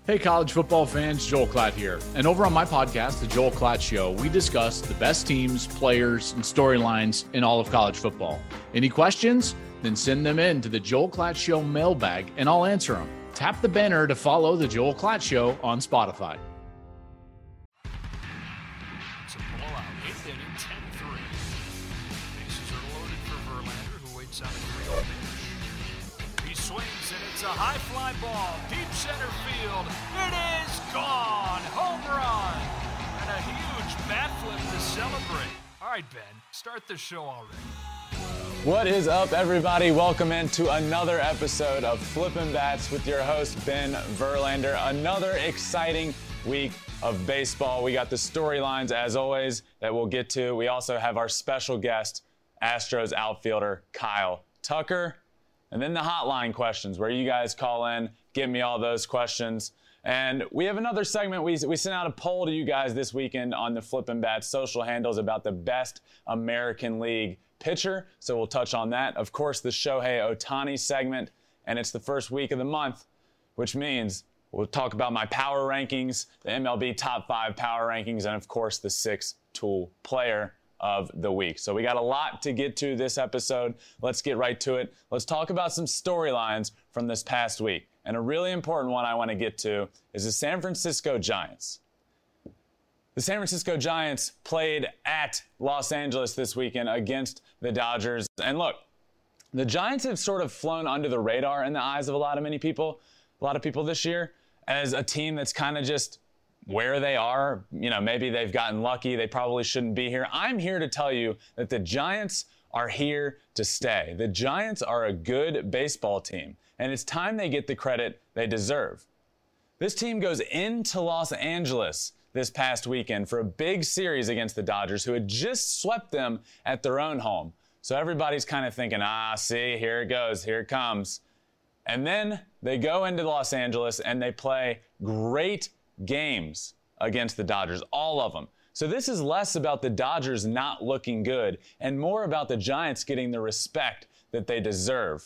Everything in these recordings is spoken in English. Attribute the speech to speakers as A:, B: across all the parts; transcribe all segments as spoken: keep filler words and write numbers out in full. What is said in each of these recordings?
A: Hey, college football fans, Joel Klatt here. And over on my podcast, The Joel Klatt Show, we discuss the best teams, players, and storylines in all of college football. Any questions? Then send them in to the Joel Klatt Show mailbag, and I'll answer them. Tap the banner to follow The Joel Klatt Show on Spotify.
B: It's a blowout, eighth inning, ten three. Bases are loaded for Verlander, who waits on a three oh pitch. He swings, and it's a high fly ball, deep center field. It is gone! Home run! And a huge bat flip to celebrate. All right, Ben, start the show already.
C: What is up, everybody? Welcome into another episode of Flippin' Bats with your host, Ben Verlander. Another exciting week of baseball. We got the storylines, as always, that we'll get to. We also have our special guest, Astros outfielder Kyle Tucker. And then the hotline questions, where you guys call in, give me all those questions. And we have another segment. We, we sent out a poll to you guys this weekend on the Flippin' Bats social handles about the best American League pitcher, so we'll touch on that. Of course, the Shohei Ohtani segment, and it's the first week of the month, which means we'll talk about my power rankings, the M L B top five power rankings, and of course, the six tool player of the week. So we got a lot to get to this episode. Let's get right to it. Let's talk about some storylines from this past week. And a really important one I want to get to is the San Francisco Giants. The San Francisco Giants played at Los Angeles this weekend against the Dodgers. And look, the Giants have sort of flown under the radar in the eyes of a lot of many people, a lot of people this year, as a team that's kind of just where they are. You know, maybe they've gotten lucky. They probably shouldn't be here. I'm here to tell you that the Giants are here to stay. The Giants are a good baseball team, and it's time they get the credit they deserve. This team goes into Los Angeles this past weekend for a big series against the Dodgers, who had just swept them at their own home. So everybody's kind of thinking, ah, see, here it goes, here it comes. And then they go into Los Angeles and they play great games against the Dodgers, all of them. So this is less about the Dodgers not looking good and more about the Giants getting the respect that they deserve.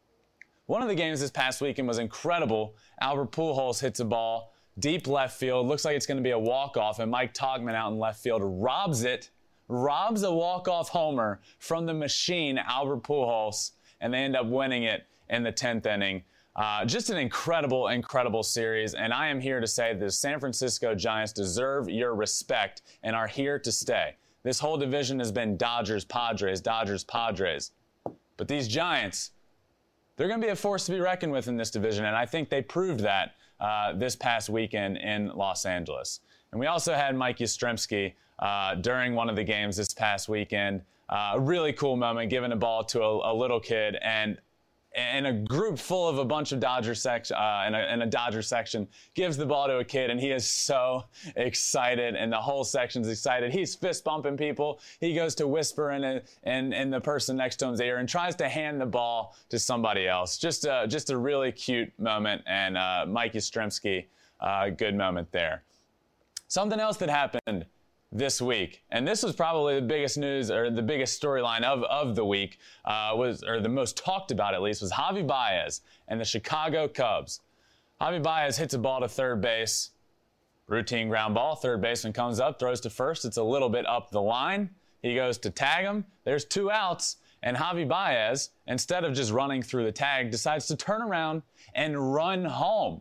C: One of the games this past weekend was incredible. Albert Pujols hits a ball deep left field. Looks like it's going to be a walk-off, and Mike Togman out in left field robs it, robs a walk-off homer from the machine, Albert Pujols, and they end up winning it in the tenth inning. Uh, just an incredible, incredible series, and I am here to say the San Francisco Giants deserve your respect and are here to stay. This whole division has been Dodgers, Padres, Dodgers, Padres. But these Giants, they're going to be a force to be reckoned with in this division, and I think they proved that uh, this past weekend in Los Angeles. And we also had Mike Yastrzemski uh, during one of the games this past weekend. Uh, a really cool moment, giving a ball to a, a little kid, and in a group full of a bunch of Dodger section, uh, in, a, in a Dodger section, gives the ball to a kid, and he is so excited, and the whole section's excited. He's fist bumping people. He goes to whisper in, a, in, in the person next to him's ear and tries to hand the ball to somebody else. Just a, just a really cute moment, and uh, Mike Yastrzemski, uh, good moment there. Something else that happened this week, and this was probably the biggest news or the biggest storyline of, of the week, uh, was, or the most talked about at least, was Javi Baez and the Chicago Cubs. Javi Baez hits a ball to third base, routine ground ball. Third baseman comes up, throws to first. It's a little bit up the line. He goes to tag him. There's two outs, and Javi Baez, instead of just running through the tag, decides to turn around and run home.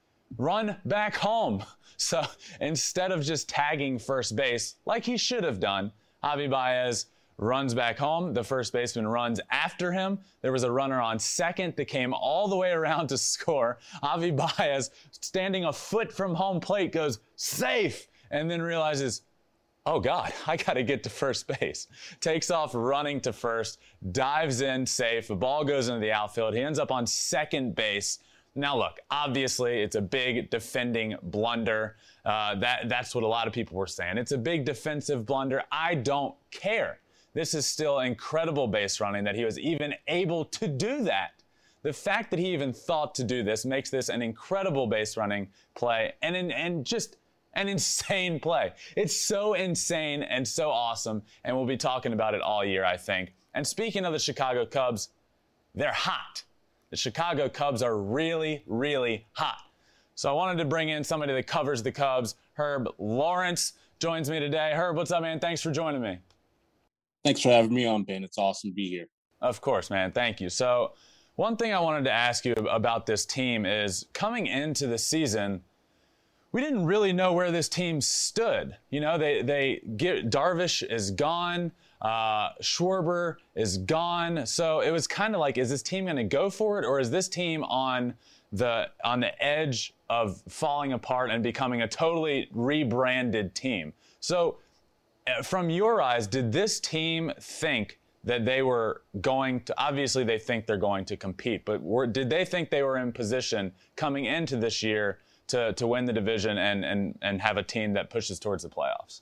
C: Run back home. So instead of just tagging first base like he should have done, Javi Baez runs back home. The first baseman runs after him. There was a runner on second that came all the way around to score. Javi Baez, standing a foot from home plate, goes, safe, and then realizes, oh God, I got to get to first base. Takes off running to first, dives in safe. The ball goes into the outfield. He ends up on second base. Now, look, obviously, it's a big defending blunder. Uh, that, that's what a lot of people were saying. It's a big defensive blunder. I don't care. This is still incredible base running that he was even able to do that. The fact that he even thought to do this makes this an incredible base running play and, and just an insane play. It's so insane and so awesome, and we'll be talking about it all year, I think. And speaking of the Chicago Cubs, they're hot. The Chicago Cubs are really, really hot. So I wanted to bring in somebody that covers the Cubs. Herb Lawrence joins me today. Herb, what's up, man? Thanks for joining me.
D: Thanks for having me on, Ben. It's awesome to be here.
C: Of course, man. Thank you. So one thing I wanted to ask you about this team is coming into the season, we didn't really know where this team stood. You know, they, they get Darvish is gone. Uh, Schwarber is gone. So it was kind of like, is this team going to go for it, or is this team on the on the edge of falling apart and becoming a totally rebranded team? So uh, from your eyes, did this team think that they were going to, obviously they think they're going to compete, but were, did they think they were in position coming into this year to, to win the division and, and, and have a team that pushes towards the playoffs?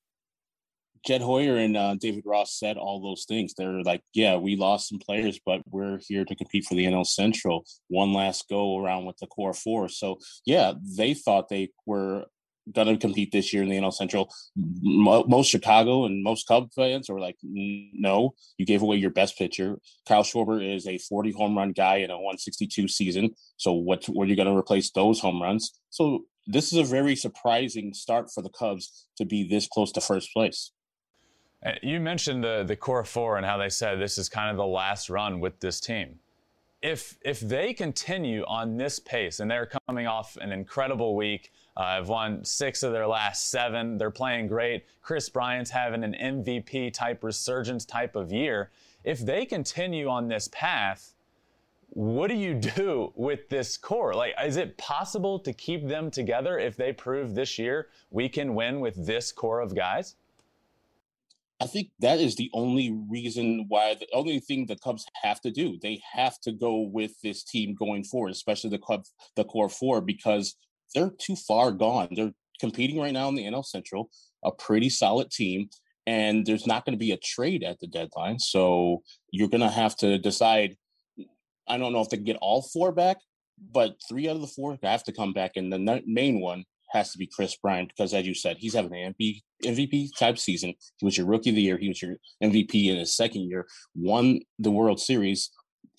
D: Jed Hoyer and uh, David Ross said all those things. They're like, yeah, we lost some players, but we're here to compete for the N L Central. One last go around with the core four. So, yeah, they thought they were going to compete this year in the N L Central. Most Chicago and most Cub fans were like, no, you gave away your best pitcher. Kyle Schwarber is a forty home run guy in a one sixty-two season. So what, what are you going to replace those home runs? So this is a very surprising start for the Cubs to be this close to first place.
C: You mentioned the, the core four and how they said this is kind of the last run with this team. If if they continue on this pace, and they're coming off an incredible week, uh, have won six of their last seven, they're playing great. Chris Bryant's having an M V P type resurgence type of year. If they continue on this path, what do you do with this core? Like, is it possible to keep them together if they prove this year we can win with this core of guys?
D: I think that is the only reason why, the only thing the Cubs have to do. They have to go with this team going forward, especially the Cubs, the core four, because they're too far gone. They're competing right now in the N L Central, a pretty solid team, and there's not going to be a trade at the deadline. So you're going to have to decide. I don't know if they can get all four back, but three out of the four have to come back, and the main one has to be Chris Bryant, because as you said, he's having an M V P type season. He was your rookie of the year. He was your M V P in his second year, won the World Series.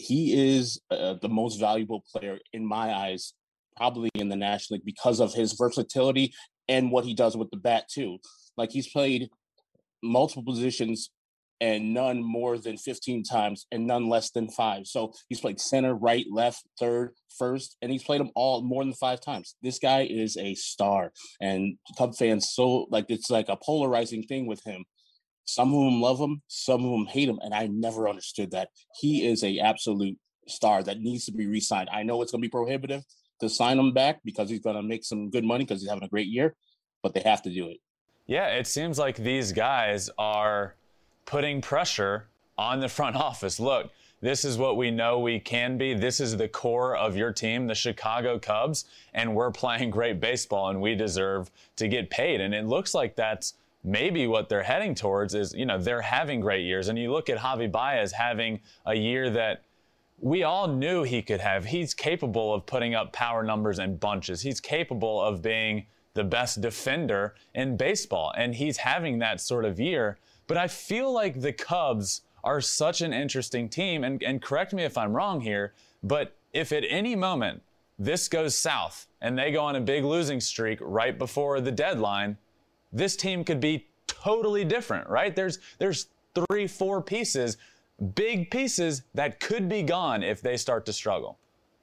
D: He is uh, the most valuable player in my eyes, probably in the National League, because of his versatility and what he does with the bat too. Like, he's played multiple positions and none more than fifteen times and none less than five. So he's played center, right, left, third, first, and he's played them all more than five times. This guy is a star, and Cub fans, so like, it's like a polarizing thing with him. Some of them love him, some of them hate him, and I never understood that. He is a absolute star that needs to be re-signed. I know it's going to be prohibitive to sign him back because he's going to make some good money because he's having a great year, but they have to do it.
C: Yeah, it seems like these guys are putting pressure on the front office. Look, this is what we know we can be. This is the core of your team, the Chicago Cubs, and we're playing great baseball, and we deserve to get paid. And it looks like that's maybe what they're heading towards is, you know, they're having great years. And you look at Javi Baez having a year that we all knew he could have. He's capable of putting up power numbers in bunches. He's capable of being the best defender in baseball, and he's having that sort of year. But I feel like the Cubs are such an interesting team, and, and correct me if I'm wrong here, but if at any moment this goes south and they go on a big losing streak right before the deadline, this team could be totally different, right? There's there's three, four pieces, big pieces that could be gone if they start to struggle.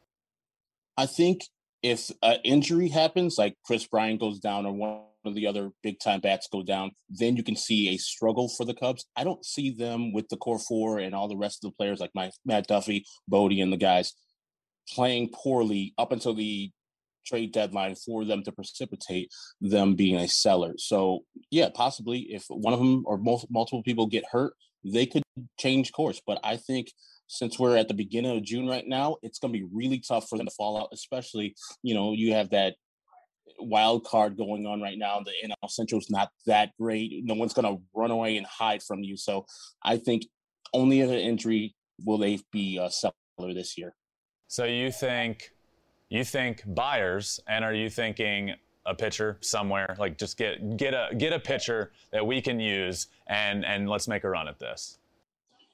D: I think if an injury happens, like Chris Bryant goes down or one of the other big-time bats go down, then you can see a struggle for the Cubs. I don't see them with the core four and all the rest of the players like my, Matt Duffy, Bodie, and the guys playing poorly up until the trade deadline for them to precipitate them being a seller. So, yeah, possibly if one of them or most, multiple people get hurt, they could change course. But I think since we're at the beginning of June right now, it's going to be really tough for them to fall out, especially, you know, you have that wild card going on right now. The N L Central is not that great. No one's going to run away and hide from you. So I think only if an injury will they be a seller this year.
C: So you think you think buyers, and are you thinking a pitcher somewhere? Like, just get get a get a pitcher that we can use, and and let's make a run at this.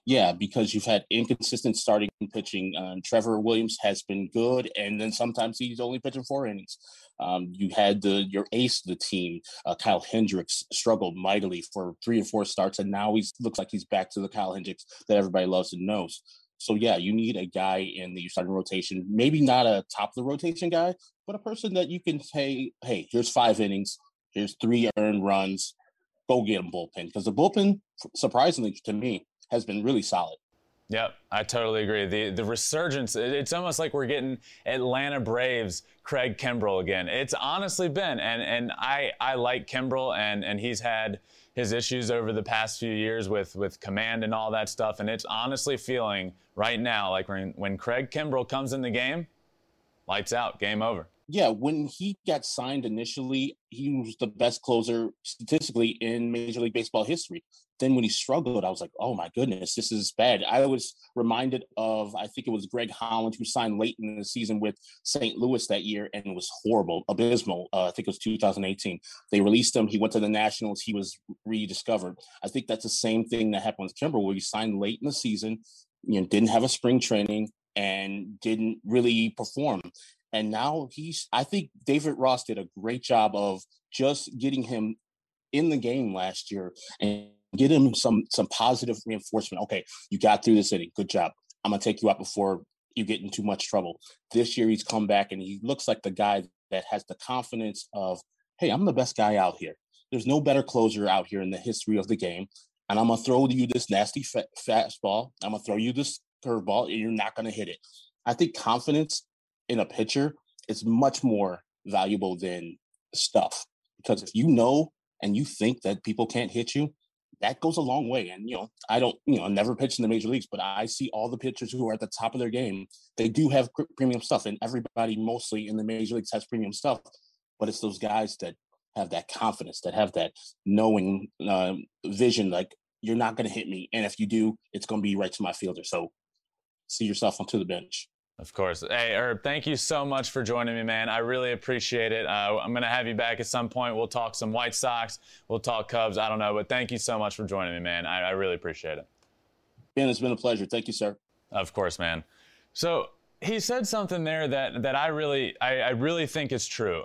D: Yeah, because you've had inconsistent starting pitching. Um, Trevor Williams has been good, and then sometimes he's only pitching four innings. Um, you had the your ace of the team, uh, Kyle Hendricks, struggled mightily for three or four starts, and now he looks like he's back to the Kyle Hendricks that everybody loves and knows. So, yeah, you need a guy in the starting rotation, maybe not a top of the rotation guy, but a person that you can say, hey, here's five innings, here's three earned runs, go get him bullpen. Because the bullpen, surprisingly to me, has been really solid.
C: Yep, I totally agree. The the resurgence, it's almost like we're getting Atlanta Braves Craig Kimbrel again. It's honestly been, and and I, I like Kimbrel, and, and he's had his issues over the past few years with, with command and all that stuff, and it's honestly feeling right now like when, when Craig Kimbrel comes in the game, lights out, game over.
D: Yeah, when he got signed initially, he was the best closer statistically in Major League Baseball history. Then when he struggled, I was like, oh my goodness, this is bad. I was reminded of, I think it was Greg Holland, who signed late in the season with Saint Louis that year, and it was horrible, abysmal. Uh, I think it was two thousand eighteen. They released him. He went to the Nationals. He was rediscovered. I think that's the same thing that happened with Kimbrel, where he signed late in the season, you know, didn't have a spring training and didn't really perform. And now he's, I think David Ross did a great job of just getting him in the game last year and get him some some positive reinforcement. Okay, you got through this inning. Good job. I'm going to take you out before you get in too much trouble. This year he's come back and he looks like the guy that has the confidence of, hey, I'm the best guy out here. There's no better closer out here in the history of the game. And I'm going to throw you this nasty fa- fastball. I'm going to throw you this curveball, and you're not going to hit it. I think confidence in a pitcher is much more valuable than stuff, because if you know and you think that people can't hit you, that goes a long way. And, you know, I don't, you know, never pitched in the major leagues, but I see all the pitchers who are at the top of their game. They do have premium stuff, and everybody mostly in the major leagues has premium stuff, but it's those guys that have that confidence, that have that knowing uh, vision, like, you're not going to hit me. And if you do, it's going to be right to my fielder. So see yourself onto the bench.
C: Of course. Hey, Herb, thank you so much for joining me, man. I really appreciate it. Uh, I'm going to have you back at some point. We'll talk some White Sox. We'll talk Cubs. I don't know, but thank you so much for joining me, man. I, I really appreciate it.
D: Ben, it's been a pleasure. Thank you, sir.
C: Of course, man. So he said something there that, that I really I, I really think is true.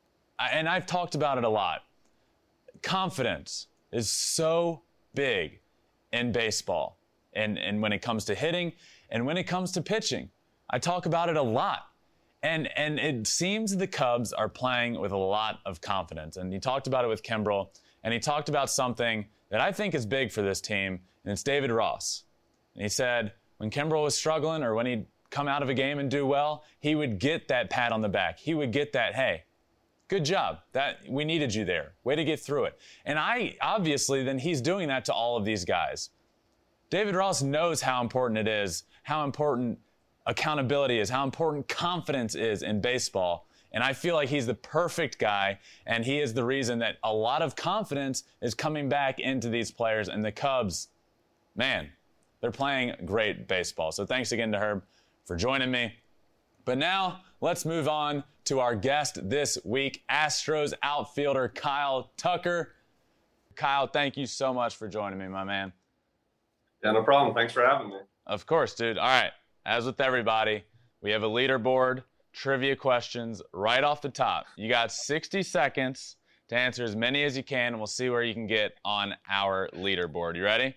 C: I, and I've talked about it a lot. Confidence is so big in baseball, and, and when it comes to hitting and when it comes to pitching. I talk about it a lot. And and it seems the Cubs are playing with a lot of confidence. And he talked about it with Kimbrel, and he talked about something that I think is big for this team, and it's David Ross. And he said when Kimbrel was struggling, or when he'd come out of a game and do well, he would get that pat on the back. He would get that, hey, good job. That we needed you there. Way to get through it. And I, obviously, then he's doing that to all of these guys. David Ross knows how important it is, how important accountability is, how important confidence is in baseball. And I feel like he's the perfect guy, and he is the reason that a lot of confidence is coming back into these players. And the Cubs, man, they're playing great baseball. So thanks again to Herb for joining me. But now let's move on to our guest this week, Astros outfielder Kyle Tucker. Kyle, thank you so much for joining me, my man.
E: Yeah, no problem. Thanks for having me.
C: Of course, dude. All right. As with everybody, we have a leaderboard, trivia questions right off the top. You got sixty seconds to answer as many as you can, and we'll see where you can get on our leaderboard. You ready?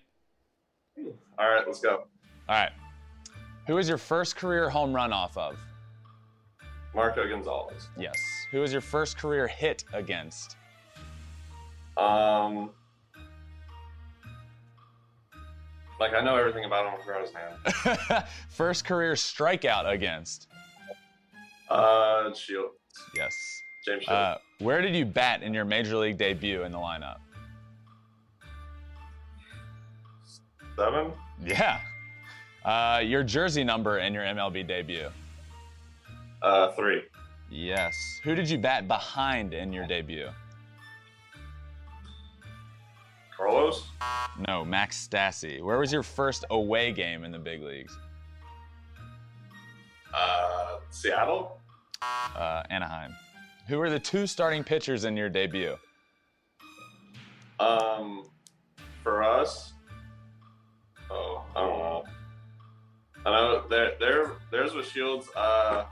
E: All right, let's go.
C: All right. Who was your first career home run off of?
E: Marco Gonzalez.
C: Yes. Who was your first career hit against?
E: Um, like I know everything about him from his hand.
C: First career strikeout against?
E: Uh, Shield.
C: Yes.
E: James Shield.
C: Uh, where did you bat in your major league debut in the lineup?
E: Seven.
C: Yeah. Uh, your jersey number in your M L B debut?
E: Uh, three.
C: Yes. Who did you bat behind in your debut?
E: Carlos?
C: No, Max Stassi. Where was your first away game in the big leagues?
E: Uh, Seattle?
C: Uh, Anaheim. Who were the two starting pitchers in your debut?
E: Um, for us, oh, I don't know. I know there, there, theirs was Shields. Uh,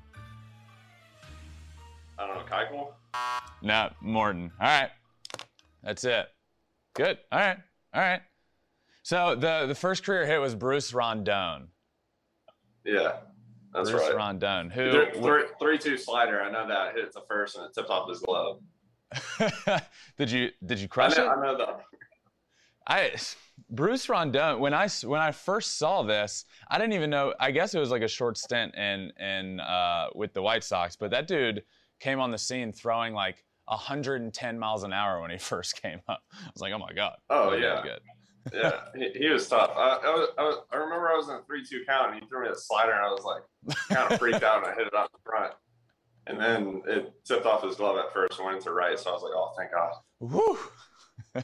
E: I don't know, Keuchel?
C: No, Morton. All right. That's it. Good. All right. All right. So the, the first career hit was Bruce Rondon.
E: Yeah, that's
C: Bruce
E: right.
C: Rondon. Who?
E: Three, three two slider. I know that hit it to first and it tipped off his glove.
C: did you did you crush
E: I know,
C: it?
E: I know that.
C: I Bruce Rondon. When I when I first saw this, I didn't even know. I guess it was like a short stint in in uh, with the White Sox, but that dude came on the scene throwing like one hundred ten miles an hour when he first came up. I was like, oh my god.
E: Oh
C: oh,
E: yeah.
C: Good.
E: Yeah, he, he was tough. I, I, was, I, was, I remember I was in a three two count, and he threw me a slider, and I was like, kind of freaked out, and I hit it out the front. And then it tipped off his glove at first and went into right, so I was like, oh, thank God.
C: Woo.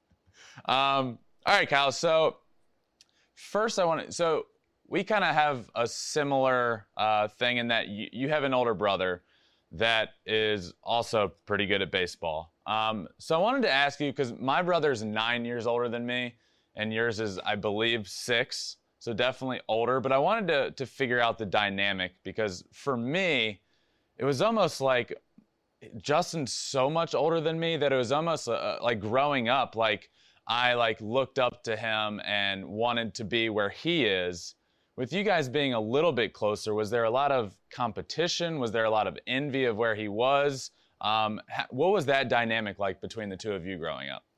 C: um, all right, Kyle. So first I want to, so we kind of have a similar uh, thing in that you, you have an older brother that is also pretty good at baseball. Um, so I wanted to ask you, because my brother's nine years older than me, and yours is, I believe, six, so definitely older. But I wanted to to figure out the dynamic, because for me, it was almost like Justin's so much older than me that it was almost uh, like growing up, like I like looked up to him and wanted to be where he is. With you guys being a little bit closer, was there a lot of competition? Was there a lot of envy of where he was? Um, what was that dynamic like between the two of you growing up?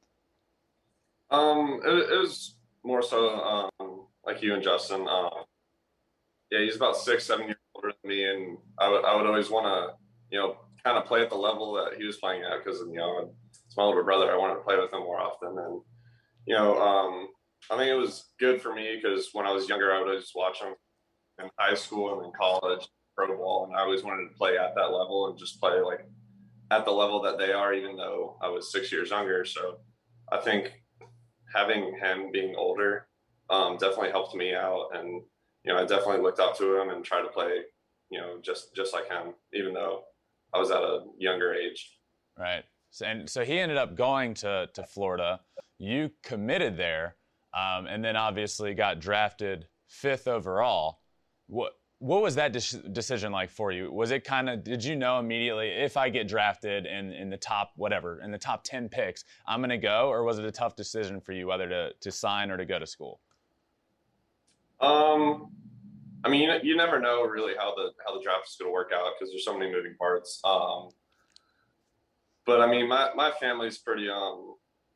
E: Um, it, it was more so um, like you and Justin. Um, yeah, he's about six, seven years older than me, and I would I would always want to, you know, kind of play at the level that he was playing at, because, you know, it's my older brother. I wanted to play with him more often, and you know, um, I think it was good for me because when I was younger, I would always watch him in high school and in college, pro ball, and I always wanted to play at that level and just play like at the level that they are, even though I was six years younger. So I think having him being older um, definitely helped me out. And, you know, I definitely looked up to him and tried to play, you know, just, just like him, even though I was at a younger age.
C: Right. So, and so he ended up going to, to Florida. You committed there, um, and then obviously got drafted fifth overall. What, What was that de- decision like for you? Was it kind of, did you know immediately, if I get drafted in, in the top, whatever, in the top ten picks, I'm going to go? Or was it a tough decision for you whether to, to sign or to go to school?
E: Um, I mean, you, you never know really how the, how the draft is going to work out because there's so many moving parts. Um, but I mean, my, my family's pretty, um,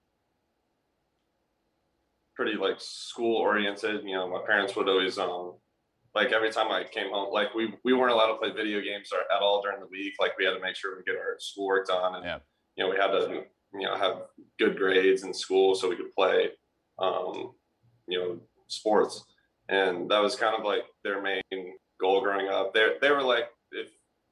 E: pretty like school oriented. You know, my parents would always, um, like every time I came home, like we, we weren't allowed to play video games or at all during the week. Like we had to make sure we get our schoolwork done, and,
C: yeah.
E: you know, we had to, you know, have good grades in school so we could play, um, you know, sports. And that was kind of like their main goal growing up. They they were like, if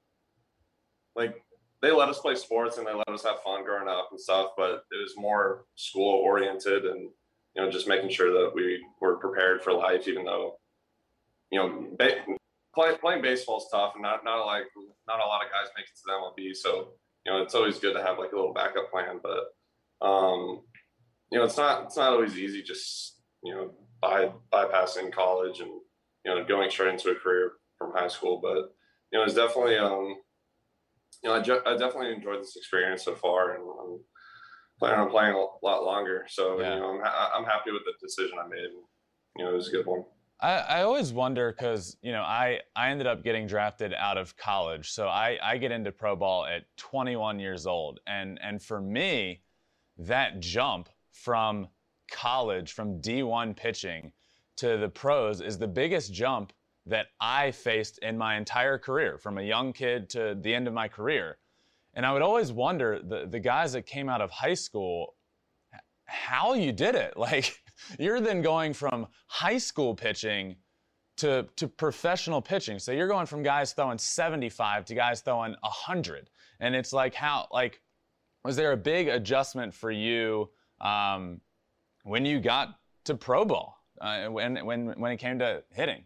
E: like they let us play sports and they let us have fun growing up and stuff, but it was more school oriented and, you know, just making sure that we were prepared for life, even though, you know, ba- play, playing baseball is tough, and not not like not a lot of guys make it to the M L B. So, you know, it's always good to have like a little backup plan. But, um, you know, it's not it's not always easy just, you know, by bypassing college and, you know, going straight into a career from high school. But, you know, it's definitely um, you know, I, ju- I definitely enjoyed this experience so far, and I'm planning on playing a lot longer. So,
C: yeah.
E: you know, I'm ha- I'm happy with the decision I made. You know, it was a good one.
C: I, I always wonder because, you know, I, I ended up getting drafted out of college. So I, I get into pro ball at twenty-one years old. And, and for me, that jump from college, from D one pitching to the pros is the biggest jump that I faced in my entire career, from a young kid to the end of my career. And I would always wonder, the, the guys that came out of high school, how you did it. Like, you're then going from high school pitching to, to professional pitching. So you're going from guys throwing seventy-five to guys throwing one hundred. And it's like, how, like, was there a big adjustment for you um, when you got to pro ball, uh, when, when, when it came to hitting?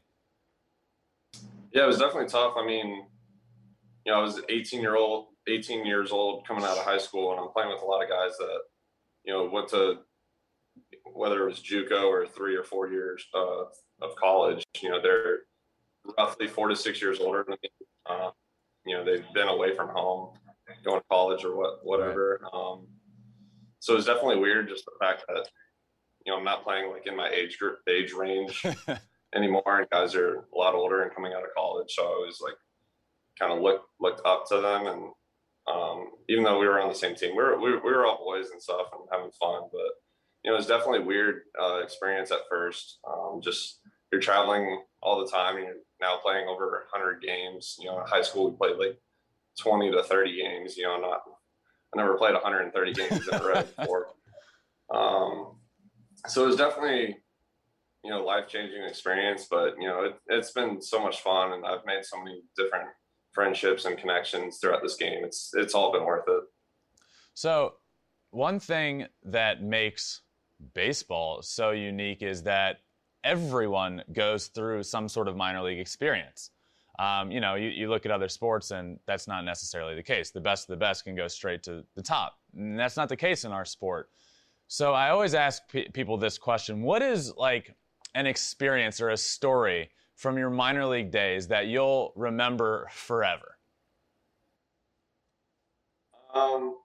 E: Yeah, it was definitely tough. I mean, you know, I was eighteen year old, eighteen years old coming out of high school, and I'm playing with a lot of guys that, you know, went to whether it was JUCO or three or four years uh, of college, you know, they're roughly four to six years older than me. Uh, you know, they've been away from home, going to college or what, whatever. Right. Um, so it's definitely weird, just the fact that, you know, I'm not playing like in my age group, age range anymore, and guys are a lot older and coming out of college. So I was like, kind of looked looked up to them, and um, even though we were on the same team, we were we, we were all boys and stuff and having fun. But you know, it was definitely a weird uh, experience at first. Um, just you're traveling all the time, and you're now playing over one hundred games. You know, in high school we played like twenty to thirty games. You know, not I never played one hundred thirty games in a row before. Um, so it was definitely, you know, life-changing experience, but you know, it, it's been so much fun, and I've made so many different friendships and connections throughout this game. It's it's all been worth it.
C: So one thing that makes baseball so unique is that everyone goes through some sort of minor league experience. Um, you know, you, you look at other sports and that's not necessarily the case. The best of the best can go straight to the top. And that's not the case in our sport. So I always ask p- people this question: what is like an experience or a story from your minor league days that you'll remember forever?
E: Um,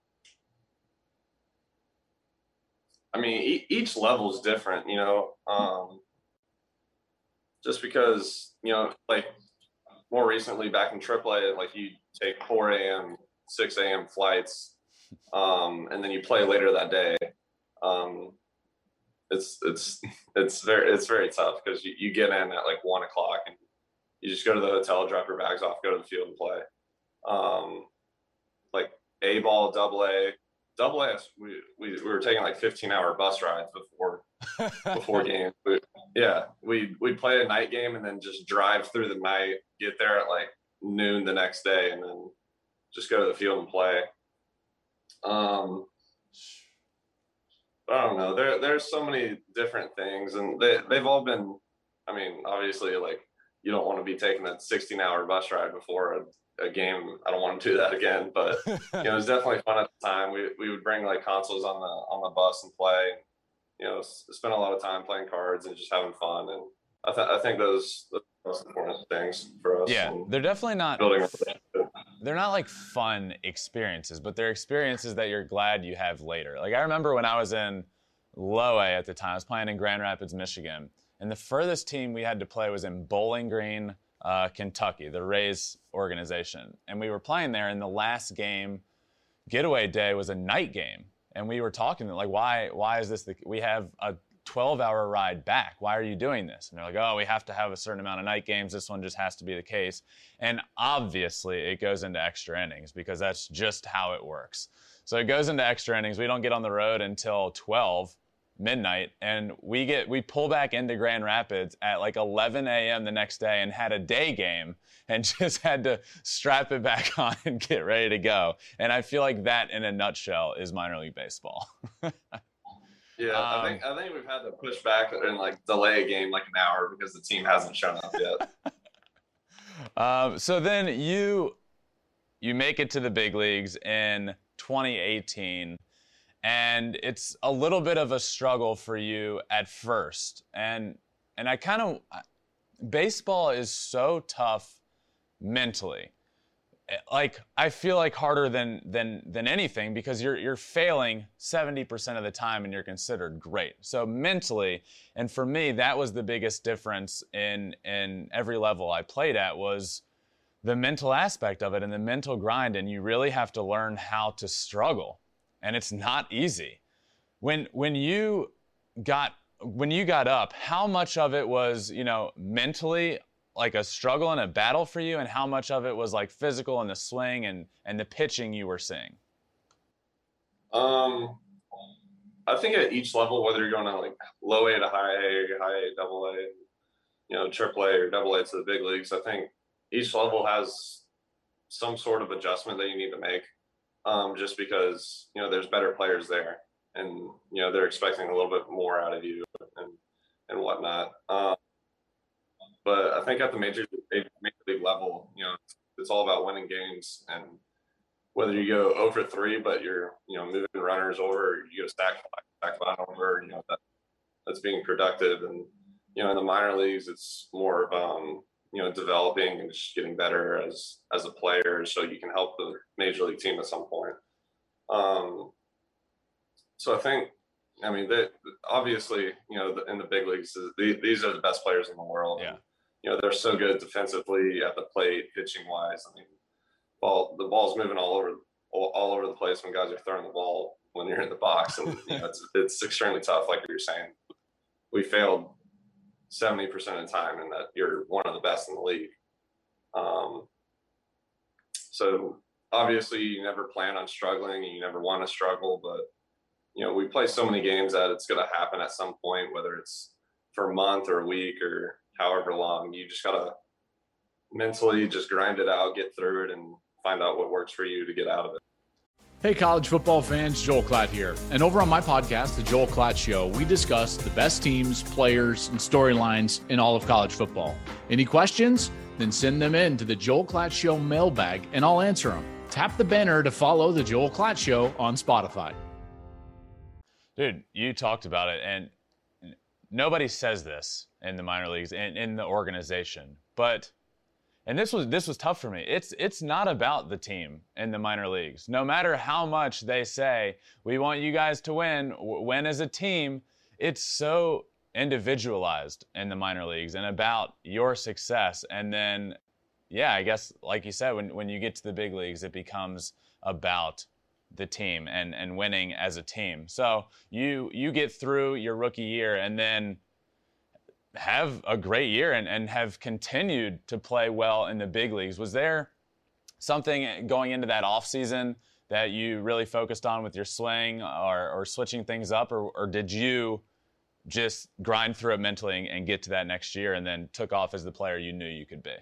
E: I mean, e- each level is different, you know, um, just because, you know, like more recently back in triple A, like you take four a.m., six a.m. flights, um, and then you play later that day. Um, it's, it's, it's very, it's very tough because you, you get in at like one o'clock and you just go to the hotel, drop your bags off, go to the field and play. Um, like A ball, double A, double A, we, we, we were taking like fifteen hour bus rides before, before games. We, yeah. We, we'd play a night game and then just drive through the night, get there at like noon the next day, and then just go to the field and play. Um, I don't know. There, there's so many different things, and they, they've all been, I mean, obviously, like, you don't want to be taking that sixteen hour bus ride before a, a game. I don't want to do that again, but, you know, it was definitely fun at the time. We we would bring, like, consoles on the on the bus and play, you know, spend a lot of time playing cards and just having fun. And I, th- I think those are the most important things for us.
C: Yeah, they're definitely not
E: building
C: they're not like fun experiences, but they're experiences that you're glad you have later. Like I remember when I was in low A at the time, I was playing in Grand Rapids, Michigan, and the furthest team we had to play was in Bowling Green, uh, Kentucky, the Rays organization. And we were playing there, and the last game, getaway day, was a night game. And we were talking like, why, why is this? The, we have a twelve hour ride back. Why are you doing this? And they're like, oh, we have to have a certain amount of night games. This one just has to be the case. And obviously it goes into extra innings because that's just how it works. So it goes into extra innings. We don't get on the road until twelve midnight, and we get we pull back into Grand Rapids at like eleven a.m. the next day and had a day game and just had to strap it back on and get ready to go. And I feel like that in a nutshell is minor league baseball.
E: Yeah, um, I think I think we've had to push back and like delay a game like an hour because the team hasn't shown up yet.
C: um, so then you you make it to the big leagues in twenty eighteen, and it's a little bit of a struggle for you at first. And and I kind of baseball is so tough mentally. Like I feel like harder than than than anything because you're you're failing seventy percent of the time and you're considered great. So mentally, and for me, that was the biggest difference in in every level I played at was the mental aspect of it and the mental grind. And you really have to learn how to struggle, and it's not easy. When when you got when you got up, how much of it was, you know, mentally like a struggle and a battle for you, and how much of it was like physical and the swing and and the pitching you were seeing?
E: Um, I think at each level, whether you're going to like low A to high A, or high A, double A, you know, triple A or double A to the big leagues, I think each level has some sort of adjustment that you need to make. Um, just because, you know, there's better players there, and you know they're expecting a little bit more out of you and and whatnot. Um, But I think at the major, major league level, you know, it's, it's all about winning games. And, whether you go zero for three, but you're, you know, moving runners over, or you go stack stack line over, you know, that that's being productive. And, you know, in the minor leagues, it's more of, um, you know, developing and just getting better as, as a player. So you can help the major league team at some point. Um, so I think, I mean, they, obviously, you know, in the big leagues, these are the best players in the world.
C: Yeah.
E: And, you know, they're so good defensively at the plate, pitching wise. I mean, ball, the ball's moving all over, all, all over the place when guys are throwing the ball when you're in the box. And, you know, it's, it's extremely tough. Like you were saying, we failed seventy percent of the time, and that you're one of the best in the league. Um, so obviously you never plan on struggling and you never want to struggle, but, you know, we play so many games that it's going to happen at some point, whether it's for a month or a week or however long. You just got to mentally just grind it out, get through it, and find out what works for you to get out of it.
A: Hey, college football fans, Joel Klatt here. And over on my podcast, The Joel Klatt Show, we discuss the best teams, players, and storylines in all of college football. Any questions? Then send them in to the Joel Klatt Show mailbag, and I'll answer them. Tap the banner to follow The Joel Klatt Show on Spotify.
C: Dude, you talked about it, and nobody says this in the minor leagues and in the organization, but and this was this was tough for me. It's it's not about the team in the minor leagues. No matter how much they say we want you guys to win, win as a team, it's so individualized in the minor leagues and about your success. And then, yeah, I guess like you said, when when you get to the big leagues, it becomes about the team and and winning as a team. So you you get through your rookie year and then have a great year and, and have continued to play well in the big leagues. Was there something going into that offseason that you really focused on with your swing or, or switching things up, or, or did you just grind through it mentally and, and get to that next year and then took off as the player you knew you could be?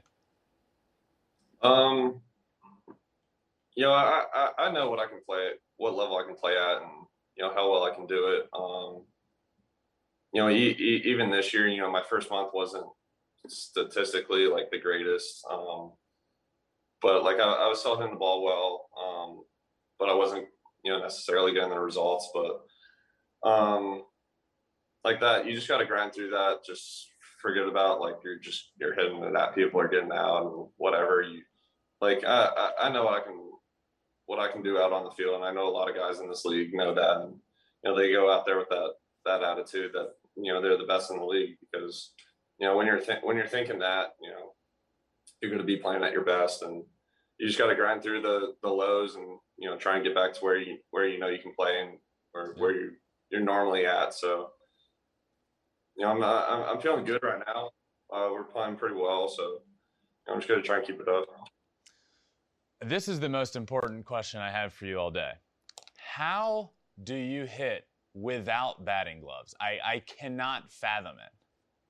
E: Um, you know, I, I, I know what I can play, what level I can play at, and, you know, how well I can do it. Um, You know, e- e- even this year, you know, my first month wasn't statistically like the greatest, um, but like I, I was still hitting the ball well, um, but I wasn't, you know, necessarily getting the results. But um, like that, you just got to grind through that. Just forget about like you're just you're hitting and that people are getting out and whatever. You like I, I I know what I can what I can do out on the field, and I know a lot of guys in this league know that, and you know they go out there with that. that attitude that, you know, they're the best in the league because, you know, when you're, th- when you're thinking that, you know, you're going to be playing at your best, and you just got to grind through the, the lows and, you know, try and get back to where you, where, you know, you can play and or where you you're normally at. So, you know, I'm, I'm, I'm feeling good right now. Uh, we're playing pretty well. So I'm just going to try and keep it up.
C: This is the most important question I have for you all day. How do you hit without batting gloves? I, I cannot fathom it.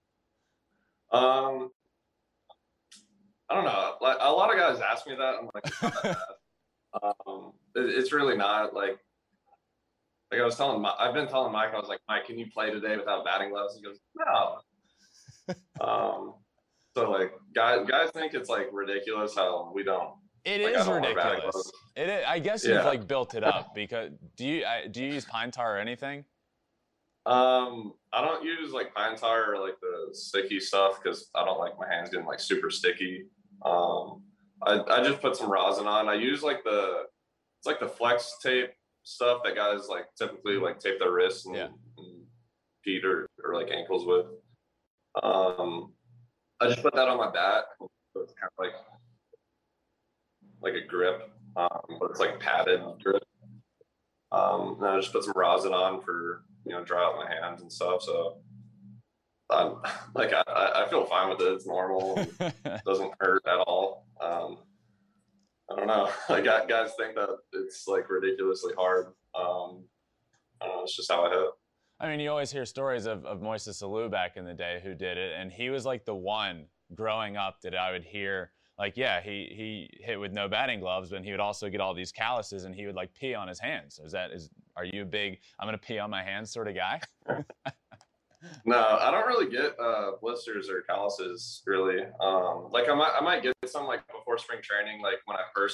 E: Um, I don't know. Like a lot of guys ask me that. I'm like, it's not that bad. um, it, it's really not. Like, like I was telling, my, I've been telling Mike, I was like, Mike, can you play today without batting gloves? He goes, no. um, so like guys, guys think it's like ridiculous how we don't.
C: It
E: like,
C: is ridiculous. It is, I guess
E: yeah.
C: you've like built it up because do you I, do you use pine tar or anything?
E: Um, I don't use like pine tar or like the sticky stuff because I don't like my hands getting like super sticky. Um, I I just put some rosin on. I use like the it's like the flex tape stuff that guys like typically like tape their wrists and,
C: yeah.
E: and feet or, or like ankles with. Um, I just put that on my bat. So it's kind of like. like a grip, um, but it's like padded grip. Um, and I just put some rosin on for, you know, dry out my hands and stuff. So I'm like, I, I feel fine with it. It's normal. It doesn't hurt at all. Um, I don't know. Like guys think that it's like ridiculously hard. Um, I don't know. It's just how I hit.
C: I mean, you always hear stories of, of Moises Alou back in the day who did it. And he was like the one growing up that I would hear, like, yeah, he, he hit with no batting gloves, but he would also get all these calluses and he would like pee on his hands. Is that, is, are you a big, I'm going to pee on my hands sort of guy?
E: No, I don't really get uh, blisters or calluses really. Um, like I might, I might get some like before spring training, like when I first like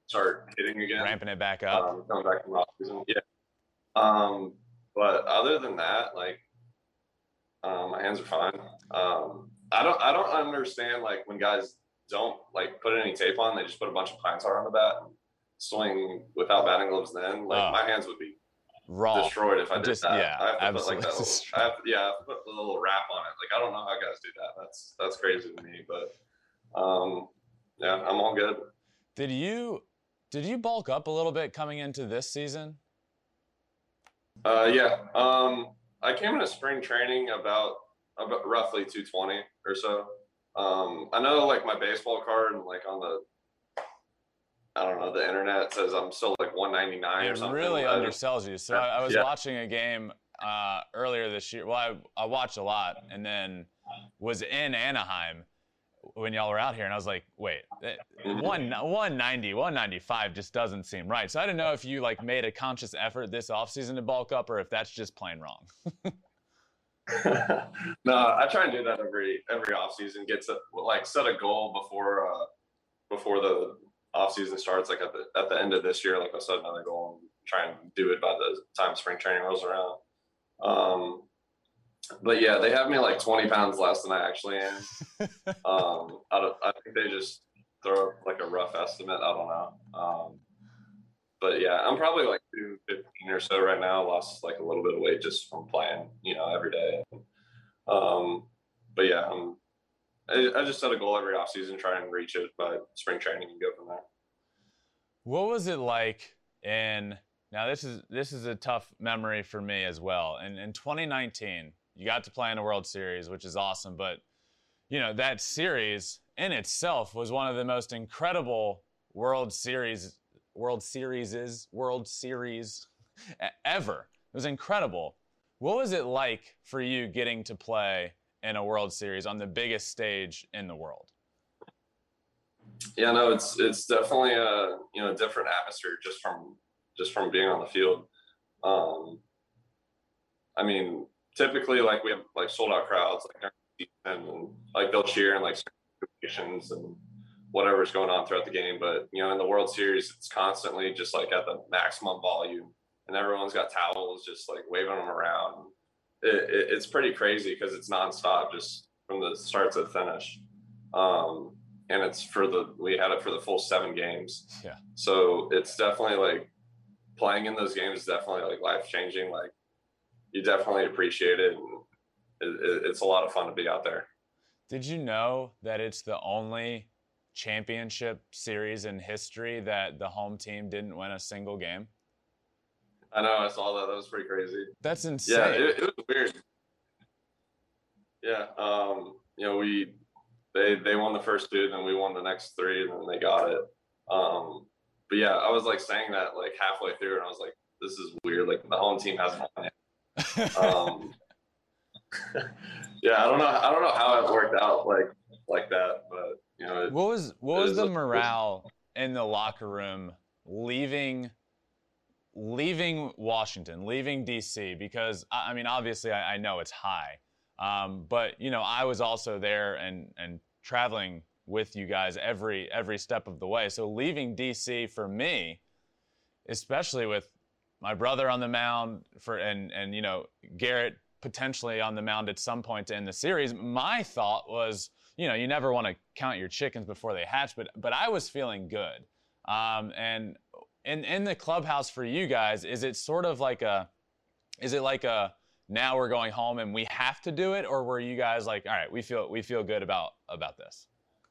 E: start hitting again,
C: ramping it back up,
E: um, coming back from off season. Yeah. Um, but other than that, like, um, my hands are fine. Um, I don't, I don't understand like when guys don't like put any tape on, they just put a bunch of pine tar on the bat and swing without batting gloves. Then like
C: oh.
E: my hands would be
C: raw,
E: destroyed if I did
C: just,
E: that.
C: Yeah,
E: I have to
C: absolutely.
E: put like that little, I have to, yeah, I have to put a little wrap on it. Like I don't know how guys do that. That's that's crazy to me. But um, yeah, I'm all good.
C: Did you did you bulk up a little bit coming into this season?
E: Uh, yeah. Um, I came into spring training about about roughly two twenty or so. Um, I know like my baseball card and like on the I don't know, the internet says I'm still like one ninety-nine
C: it
E: or something.
C: It really
E: I
C: undersells you. So I, I was
E: yeah.
C: watching a game uh, earlier this year. Well, I, I watched a lot and then was in Anaheim when y'all were out here. And I was like, wait, one, one ninety, one ninety-five just doesn't seem right. So I didn't know if you like made a conscious effort this offseason to bulk up or if that's just plain wrong.
E: No, I try and do that every every offseason. Get to like set a goal before uh, before the off season starts, like at the at the end of this year, like I set another goal and try and do it by the time spring training rolls around. Um, but yeah, they have me like twenty pounds less than I actually am. um, I don't, I think they just throw like a rough estimate. I don't know. Um, but yeah, I'm probably like two fifteen or so right now. Lost like a little bit of weight just from playing, you know, every day. Um, but yeah, I'm. I, I just set a goal every offseason, try and reach it by spring training and go from there.
C: What was it like in now this is this is a tough memory for me as well. And in twenty nineteen, you got to play in a World Series, which is awesome, but you know, that series in itself was one of the most incredible World Series World Series World Series ever. It was incredible. What was it like for you getting to play in a World Series on the biggest stage in the world?
E: Yeah, no, it's it's definitely a you know different atmosphere just from just from being on the field. Um, I mean, typically like we have like sold out crowds like and, and like they'll cheer and like situations and whatever's going on throughout the game. But you know, in the World Series, it's constantly just like at the maximum volume, and everyone's got towels just like waving them around. It, it, it's pretty crazy because it's nonstop, just from the start to the finish. Um, and it's for the, we had it for the full seven games.
C: Yeah.
E: So it's definitely like playing in those games is definitely like life changing. Like you definitely appreciate it. And it, it, it's a lot of fun to be out there.
C: Did you know that it's the only championship series in history that the home team didn't win a single game?
E: I know, I saw that. That was pretty crazy.
C: That's insane.
E: Yeah, it, it was weird. Yeah, um, you know, we they they won the first two, then we won the next three, and then they got it. Um, but yeah, I was like saying that like halfway through, and I was like, "This is weird. Like the home team hasn't won it." um, yeah, I don't know. I don't know how it worked out like like that, but you know. It,
C: what was what was the morale in the locker room leaving? Leaving Washington, leaving D C, because, I mean, obviously I, I know it's high, um, but, you know, I was also there and, and traveling with you guys every every step of the way. So leaving D C for me, especially with my brother on the mound for and, and you know, Garrett potentially on the mound at some point to end the series, my thought was, you know, you never want to count your chickens before they hatch, but but I was feeling good. Um, and In in the clubhouse for you guys, is it sort of like a, is it like a, now we're going home and we have to do it, or were you guys like, all right, we feel we feel good about about this?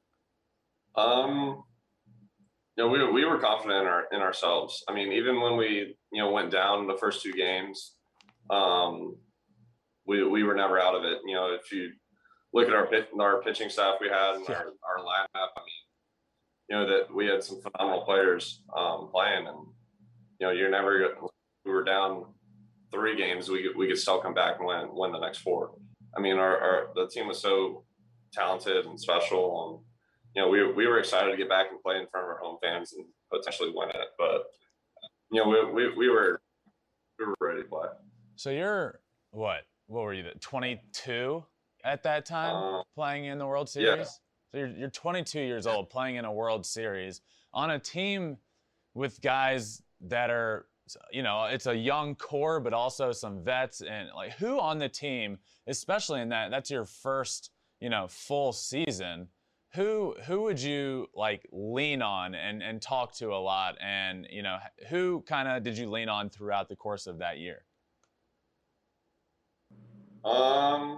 E: Um, you know, we we were confident in our in ourselves. I mean, even when we you know went down the first two games, um, we we were never out of it. You know, if you look at our our pitching staff we had and our our lineup, I mean, you know, that we had some phenomenal players um, playing, and you know, you're never. We were down three games, we could we could still come back and win win the next four. I mean, our, our the team was so talented and special, and you know, we we were excited to get back and play in front of our home fans and potentially win it. But you know, we we, we were we were ready to play.
C: So you're what? What were you? twenty-two at that time, uh, playing in the World Series.
E: Yeah.
C: So you're, you're twenty-two years old playing in a World Series on a team with guys that are, you know, it's a young core, but also some vets, and like who on the team, especially in that, that's your first, you know, full season. Who who would you like lean on and, and talk to a lot? And, you know, who kind of did you lean on throughout the course of that year?
E: Um,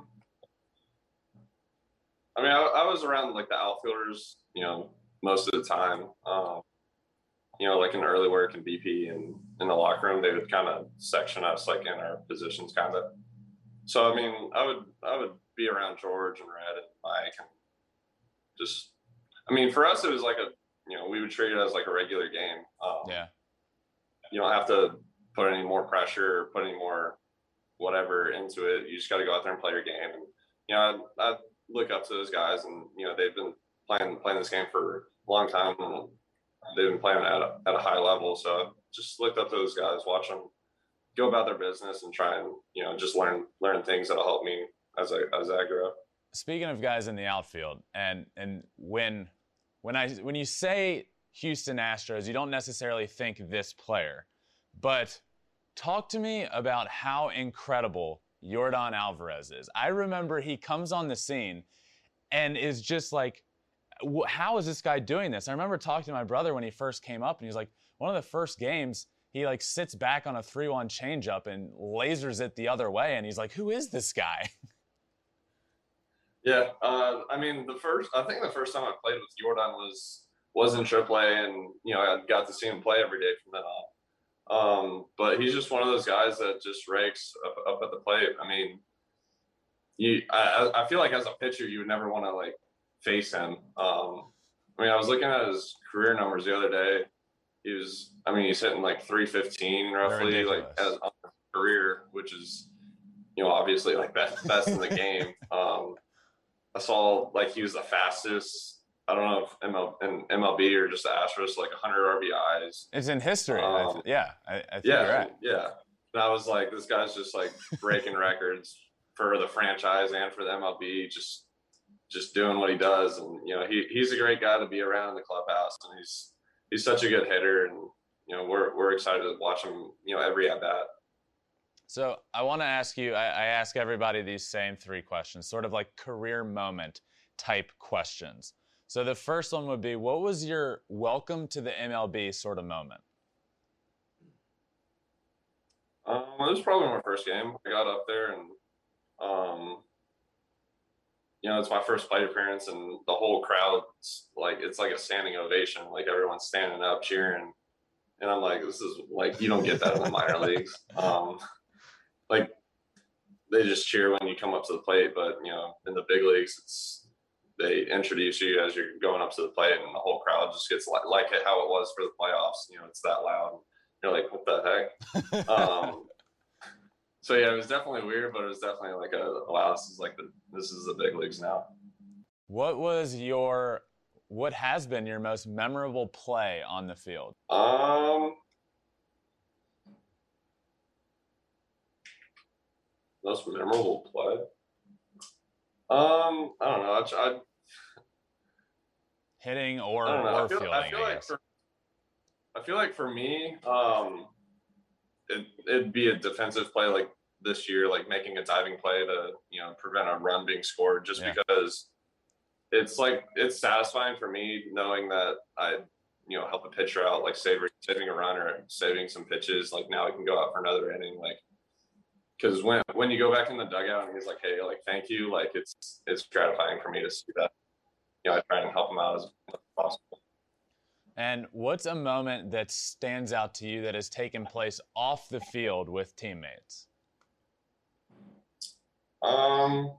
E: I mean, I, I was around like the outfielders, you know, most of the time. Um, you know, like in early work and B P and in the locker room, they would kind of section us like in our positions, kind of. So I mean, I would I would be around George and Red and Mike and just, I mean, for us, it was like a, you know, we would treat it as like a regular game. Um,
C: Yeah.
E: You don't have to put any more pressure or put any more whatever into it. You just got to go out there and play your game. And, you know, I, I look up to those guys, and, you know, they've been playing, playing this game for a long time, and they've been playing at a, at a high level. So I just looked up to those guys, watch them go about their business and try and, you know, just learn, learn things that'll help me as I, as I grow.
C: Speaking of guys in the outfield, and and when when I when you say Houston Astros, you don't necessarily think this player, but talk to me about how incredible Yordan Alvarez is. I remember he comes on the scene and is just like, how is this guy doing this? I remember talking to my brother when he first came up, and he was like, one of the first games, he like sits back on a three one changeup and lasers it the other way, and he's like, who is this guy?
E: Yeah, uh, I mean, the first, I think the first time I played with Yordan was was in triple A, and, you know, I got to see him play every day from then on. Um, but he's just one of those guys that just rakes up, up at the plate. I mean, you, I, I feel like as a pitcher, you would never want to, like, face him. Um, I mean, I was looking at his career numbers the other day. He was, I mean, he's hitting like three fifteen roughly, like, as on his career, which is, you know, obviously, like, best, best in the game. Um, I saw like he was the fastest. I don't know if M L, in M L B or just the Astros, like one hundred R B Is.
C: It's in history.
E: Um,
C: I th- yeah, I, I think
E: yeah,
C: you're right.
E: Yeah. And I was like, this guy's just like breaking records for the franchise and for the M L B, just just doing what he does. And, you know, he he's a great guy to be around in the clubhouse, and he's he's such a good hitter, and, you know, we're we're excited to watch him, you know, every at bat.
C: So I want to ask you, I, I ask everybody these same three questions, sort of like career moment type questions. So the first one would be, what was your welcome to the M L B sort of moment?
E: Um, it was probably my first game. I got up there, and, um, you know, it's my first plate appearance, and the whole crowd's like, it's like a standing ovation. Like, everyone's standing up cheering. And I'm like, this is like, you don't get that in the minor leagues. Um, Like, they just cheer when you come up to the plate, but, you know, in the big leagues, it's they introduce you as you're going up to the plate, and the whole crowd just gets like, like it how it was for the playoffs. You know, it's that loud. You're like, what the heck? um, so yeah, it was definitely weird, but it was definitely like a wow, this is like the this is the big leagues now.
C: What was your what has been your most memorable play on the field?
E: Um. Most memorable play? Um, I don't know. I, I
C: hitting or,
E: I don't know.
C: or
E: I feel,
C: fielding,
E: I feel
C: I
E: like
C: guess.
E: for, I feel like for me, um, it, it'd be a defensive play like this year, like making a diving play to, you know, prevent a run being scored, just
C: yeah.
E: because it's like, it's satisfying for me knowing that I, you know, help a pitcher out, like saving, saving a run or saving some pitches. Like, now I can go out for another inning. Like, because when, when you go back in the dugout and he's like, hey, like, thank you, like, it's it's gratifying for me to see that. You know, I try and help him out as much as possible.
C: And what's a moment that stands out to you that has taken place off the field with teammates?
E: Um,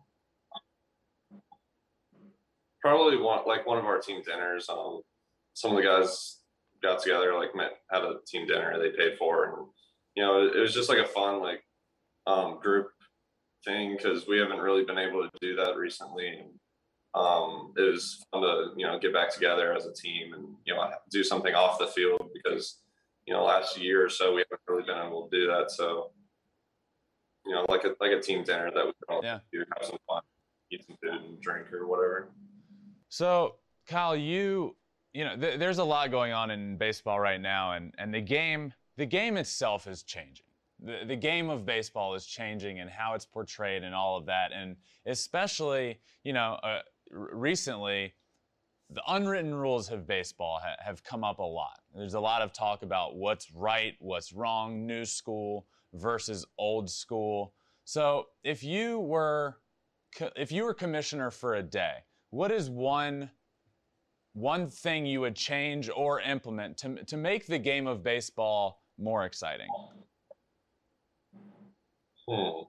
E: probably one like one of our team dinners. Um, some of the guys got together, like, met, had a team dinner they paid for, and, you know, it, it was just like a fun, like, um, group thing, because we haven't really been able to do that recently. And, um, it was fun to, you know, get back together as a team and, you know, do something off the field, because, you know, last year or so we haven't really been able to do that. So, you know, like a like a team dinner that we can all
C: yeah.
E: do, have some fun, eat some food and drink or whatever.
C: So, Kyle, you you know, th- there's a lot going on in baseball right now, and, and the game, the game itself is changing. The, the game of baseball is changing and how it's portrayed and all of that. And especially, you know, uh, r- recently, the unwritten rules of baseball ha- have come up a lot. There's a lot of talk about what's right, what's wrong, new school versus old school. So if you were, if you were commissioner for a day, what is one one thing you would change or implement to, to make the game of baseball more exciting?
E: Hmm.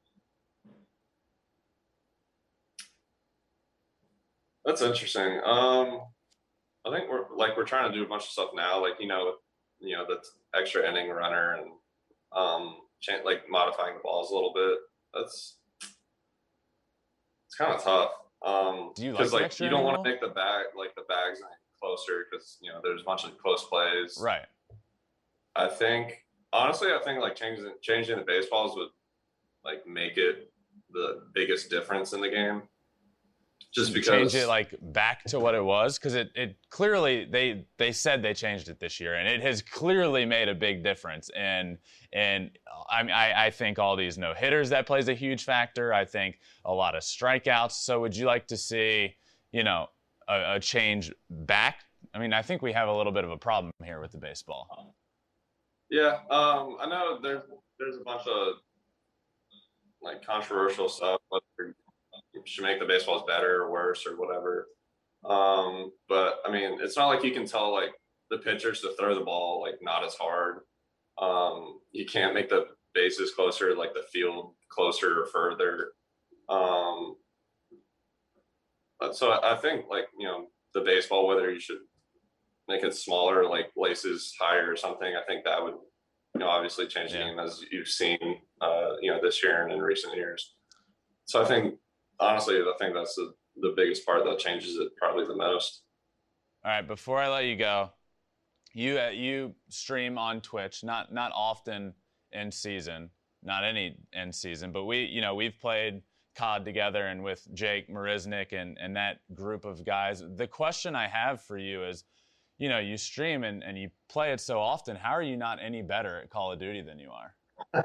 E: That's interesting. Um, I think we're like we're trying to do a bunch of stuff now, like you know, you know the extra inning runner and um, cha- like modifying the balls a little bit. That's it's kind of tough. Um,
C: Do you like
E: because
C: the
E: like
C: extra
E: you don't
C: inning
E: want to
C: rule?
E: make the bag like the bags closer because you know there's a bunch of close plays.
C: Right.
E: I think honestly, I think like changing changing the baseballs would like make it the biggest difference in the game. Just because
C: change it like back to what it was, because it, it clearly they they said they changed it this year, and it has clearly made a big difference. And and I mean I, I think all these no hitters, that plays a huge factor. I think a lot of strikeouts. So would you like to see, you know, a, a change back? I mean, I think we have a little bit of a problem here with the baseball.
E: Yeah, um, I know there's there's a bunch of like controversial stuff, whether you should make the baseballs better or worse or whatever. Um, but I mean, it's not like you can tell like the pitchers to throw the ball like not as hard. Um, you can't make the bases closer, like the field closer or further. Um, but so I think like you know the baseball, whether you should make it smaller, like laces higher or something, I think that would you know obviously change the
C: Yeah.
E: game as you've seen uh, you know this year and in recent years. So I think honestly, I think that's the, the biggest part that changes it probably the most.
C: All right, before I let you go, you uh, you stream on Twitch, not not often in season, not any in season, but we you know we've played C O D together and with Jake Marisnik and and that group of guys. The question I have for you is, you know, you stream and, and you play it so often. How are you not any better at Call of Duty than you are?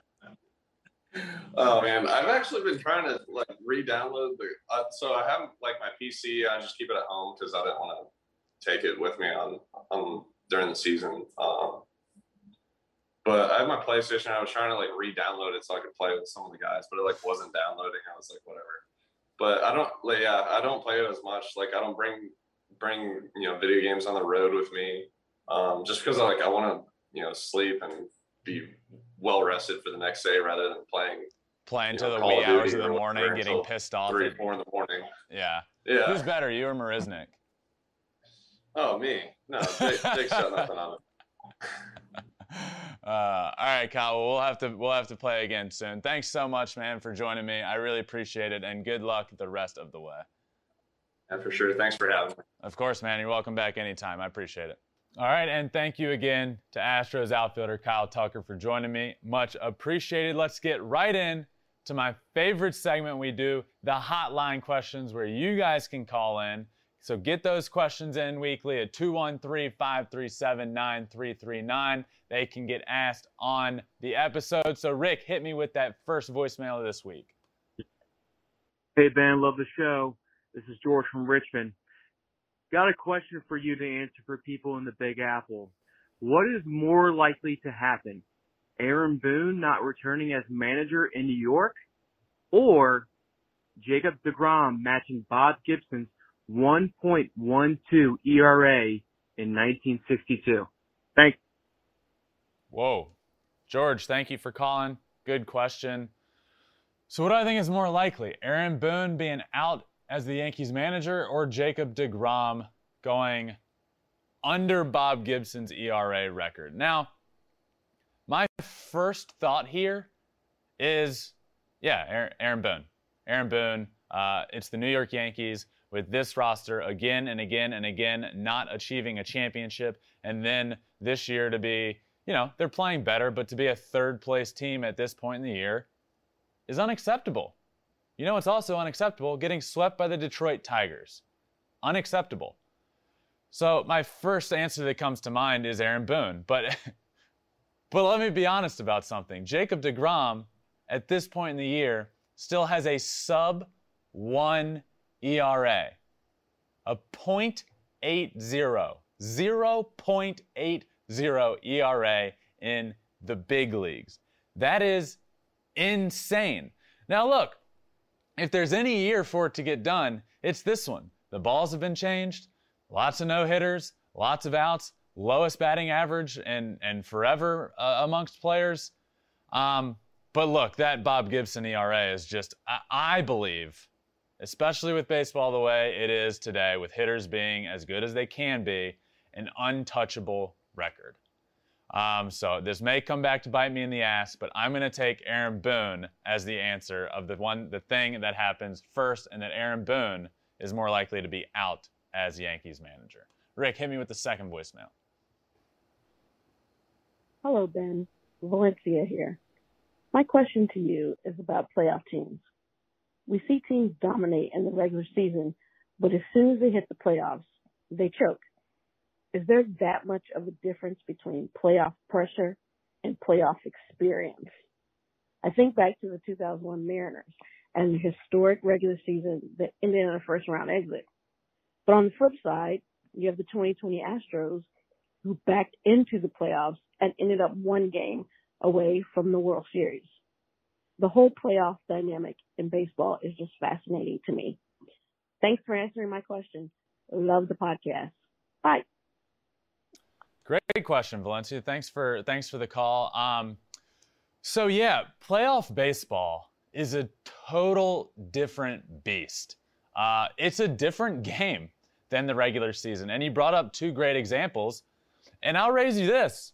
E: Oh man, I've actually been trying to like re-download the. Uh, so I have like my P C. I just keep it at home because I didn't want to take it with me on on during the season. Um, but I have my PlayStation. I was trying to like re-download it so I could play with some of the guys, but it like wasn't downloading. I was like, whatever. But I don't. Like, yeah, I don't play it as much. Like I don't bring bring you know video games on the road with me, um, just because I like I want to you know sleep and be well rested for the next day rather than playing
C: Playing to
E: know,
C: the
E: Call
C: wee
E: of
C: hours
E: Duty
C: of the
E: or
C: morning,
E: whatever
C: getting
E: until
C: pissed off.
E: three,
C: at-
E: four in the morning.
C: Yeah.
E: Yeah.
C: Who's better, you or Marisnik?
E: Oh, me. No, Jake, Jake's got nothing on it.
C: Uh, all right, Kyle. Well, we'll have to we'll have to play again soon. Thanks so much, man, for joining me. I really appreciate it, and good luck the rest of the way.
E: Yeah, for sure. Thanks for having me.
C: Of course, man. You're welcome back anytime. I appreciate it. All right, and thank you again to Astros outfielder Kyle Tucker for joining me. Much appreciated. Let's get right in to my favorite segment we do, the hotline questions, where you guys can call in. So get those questions in weekly at two one three, five three seven, nine three three nine. They can get asked on the episode. So, Rick, hit me with that first voicemail of this week.
F: Hey, Ben, love the show. This is George from Richmond. Got a question for you to answer for people in the Big Apple. What is more likely to happen? Aaron Boone not returning as manager in New York, or Jacob deGrom matching Bob Gibson's one point one two E R A in nineteen sixty-two? Thanks.
C: Whoa. George, thank you for calling. Good question. So what do I think is more likely? Aaron Boone being out as the Yankees manager, or Jacob deGrom going under Bob Gibson's E R A record? Now, my first thought here is, yeah, Aaron Boone. Aaron Boone, uh, it's the New York Yankees with this roster again and again and again, not achieving a championship. And then this year to be, you know, they're playing better, but to be a third place team at this point in the year is unacceptable. You know, it's also unacceptable getting swept by the Detroit Tigers. Unacceptable. So my first answer that comes to mind is Aaron Boone. But, but let me be honest about something. Jacob deGrom, at this point in the year, still has a sub one E R A. A point eight zero. zero point eight zero E R A in the big leagues. That is insane. Now look, if there's any year for it to get done, it's this one. The balls have been changed. Lots of no-hitters, lots of outs, lowest batting average and, and forever uh, amongst players. Um, but look, that Bob Gibson E R A is just, I, I believe, especially with baseball the way it is today, with hitters being as good as they can be, an untouchable record. Um, so this may come back to bite me in the ass, but I'm going to take Aaron Boone as the answer of the one, the thing that happens first, and that Aaron Boone is more likely to be out as Yankees manager. Rick, hit me with the second voicemail.
G: Hello, Ben. Valencia here. My question to you is about playoff teams. We see teams dominate in the regular season, but as soon as they hit the playoffs, they choke. Is there that much of a difference between playoff pressure and playoff experience? I think back to the two thousand one Mariners and the historic regular season that ended in a first round exit. But on the flip side, you have the twenty twenty Astros who backed into the playoffs and ended up one game away from the World Series. The whole playoff dynamic in baseball is just fascinating to me. Thanks for answering my question. Love the podcast. Bye.
C: Great question, Valencia. Thanks for thanks for the call. Um, so yeah, playoff baseball is a total different beast. Uh, it's a different game than the regular season. And you brought up two great examples. And I'll raise you this.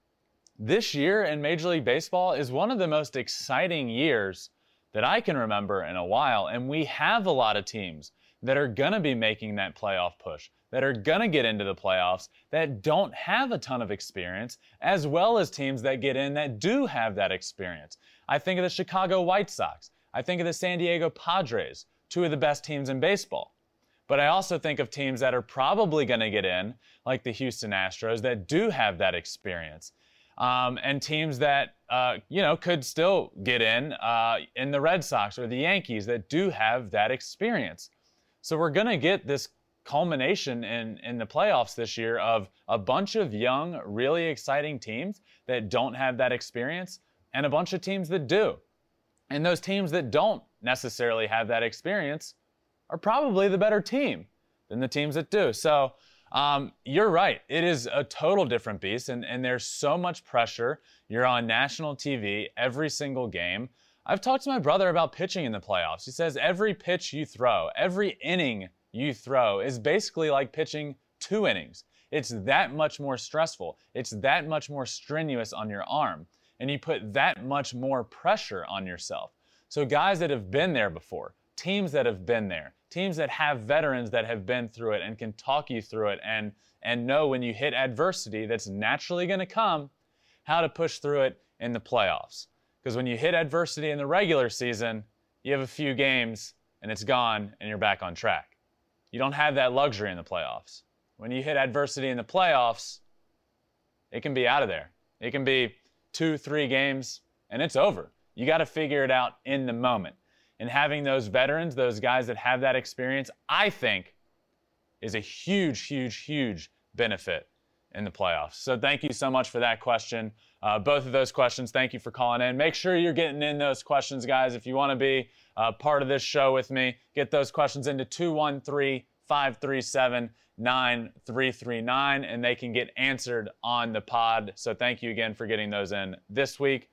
C: This year in Major League Baseball is one of the most exciting years that I can remember in a while. And we have a lot of teams that are going to be making that playoff push, that are going to get into the playoffs, that don't have a ton of experience, as well as teams that get in that do have that experience. I think of the Chicago White Sox. I think of the San Diego Padres, two of the best teams in baseball. But I also think of teams that are probably going to get in, like the Houston Astros, that do have that experience. Um, and teams that, uh, you know, could still get in, uh, in the Red Sox or the Yankees that do have that experience. So we're going to get this culmination in, in the playoffs this year of a bunch of young, really exciting teams that don't have that experience and a bunch of teams that do. And those teams that don't necessarily have that experience are probably the better team than the teams that do. So um, you're right. It is a total different beast, and, and there's so much pressure. You're on national T V every single game. I've talked to my brother about pitching in the playoffs. He says every pitch you throw, every inning you throw is basically like pitching two innings. It's that much more stressful. It's that much more strenuous on your arm. And you put that much more pressure on yourself. So guys that have been there before, teams that have been there, teams that have veterans that have been through it and can talk you through it and, and know when you hit adversity that's naturally going to come, how to push through it in the playoffs. Because when you hit adversity in the regular season, you have a few games and it's gone and you're back on track. You don't have that luxury in the playoffs. When you hit adversity in the playoffs, it can be out of there. It can be two, three games and it's over. You got to figure it out in the moment. And having those veterans, those guys that have that experience, I think is a huge, huge, huge benefit in the playoffs. So thank you so much for that question. Uh, both of those questions, thank you for calling in. Make sure you're getting in those questions, guys. If you want to be uh, part of this show with me, get those questions into two one three, five three seven, nine three three nine, and they can get answered on the pod. So thank you again for getting those in this week.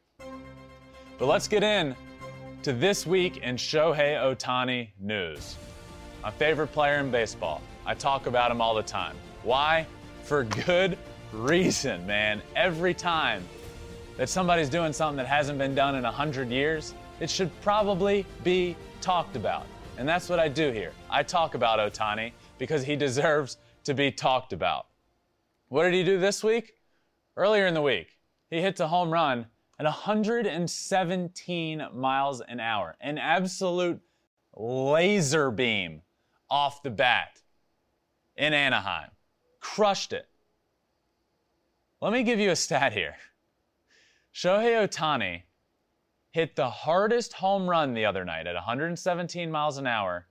C: But let's get in to this week in Shohei Ohtani news. My favorite player in baseball. I talk about him all the time. Why? For good reason, man. Every time that somebody's doing something that hasn't been done in a hundred years, it should probably be talked about. And that's what I do here. I talk about Ohtani because he deserves to be talked about. What did he do this week? Earlier in the week, he hits a home run at one hundred seventeen miles an hour. An absolute laser beam off the bat in Anaheim. crushed it. Let me give you a stat here. Shohei Ohtani hit the hardest home run the other night at one hundred seventeen miles an hour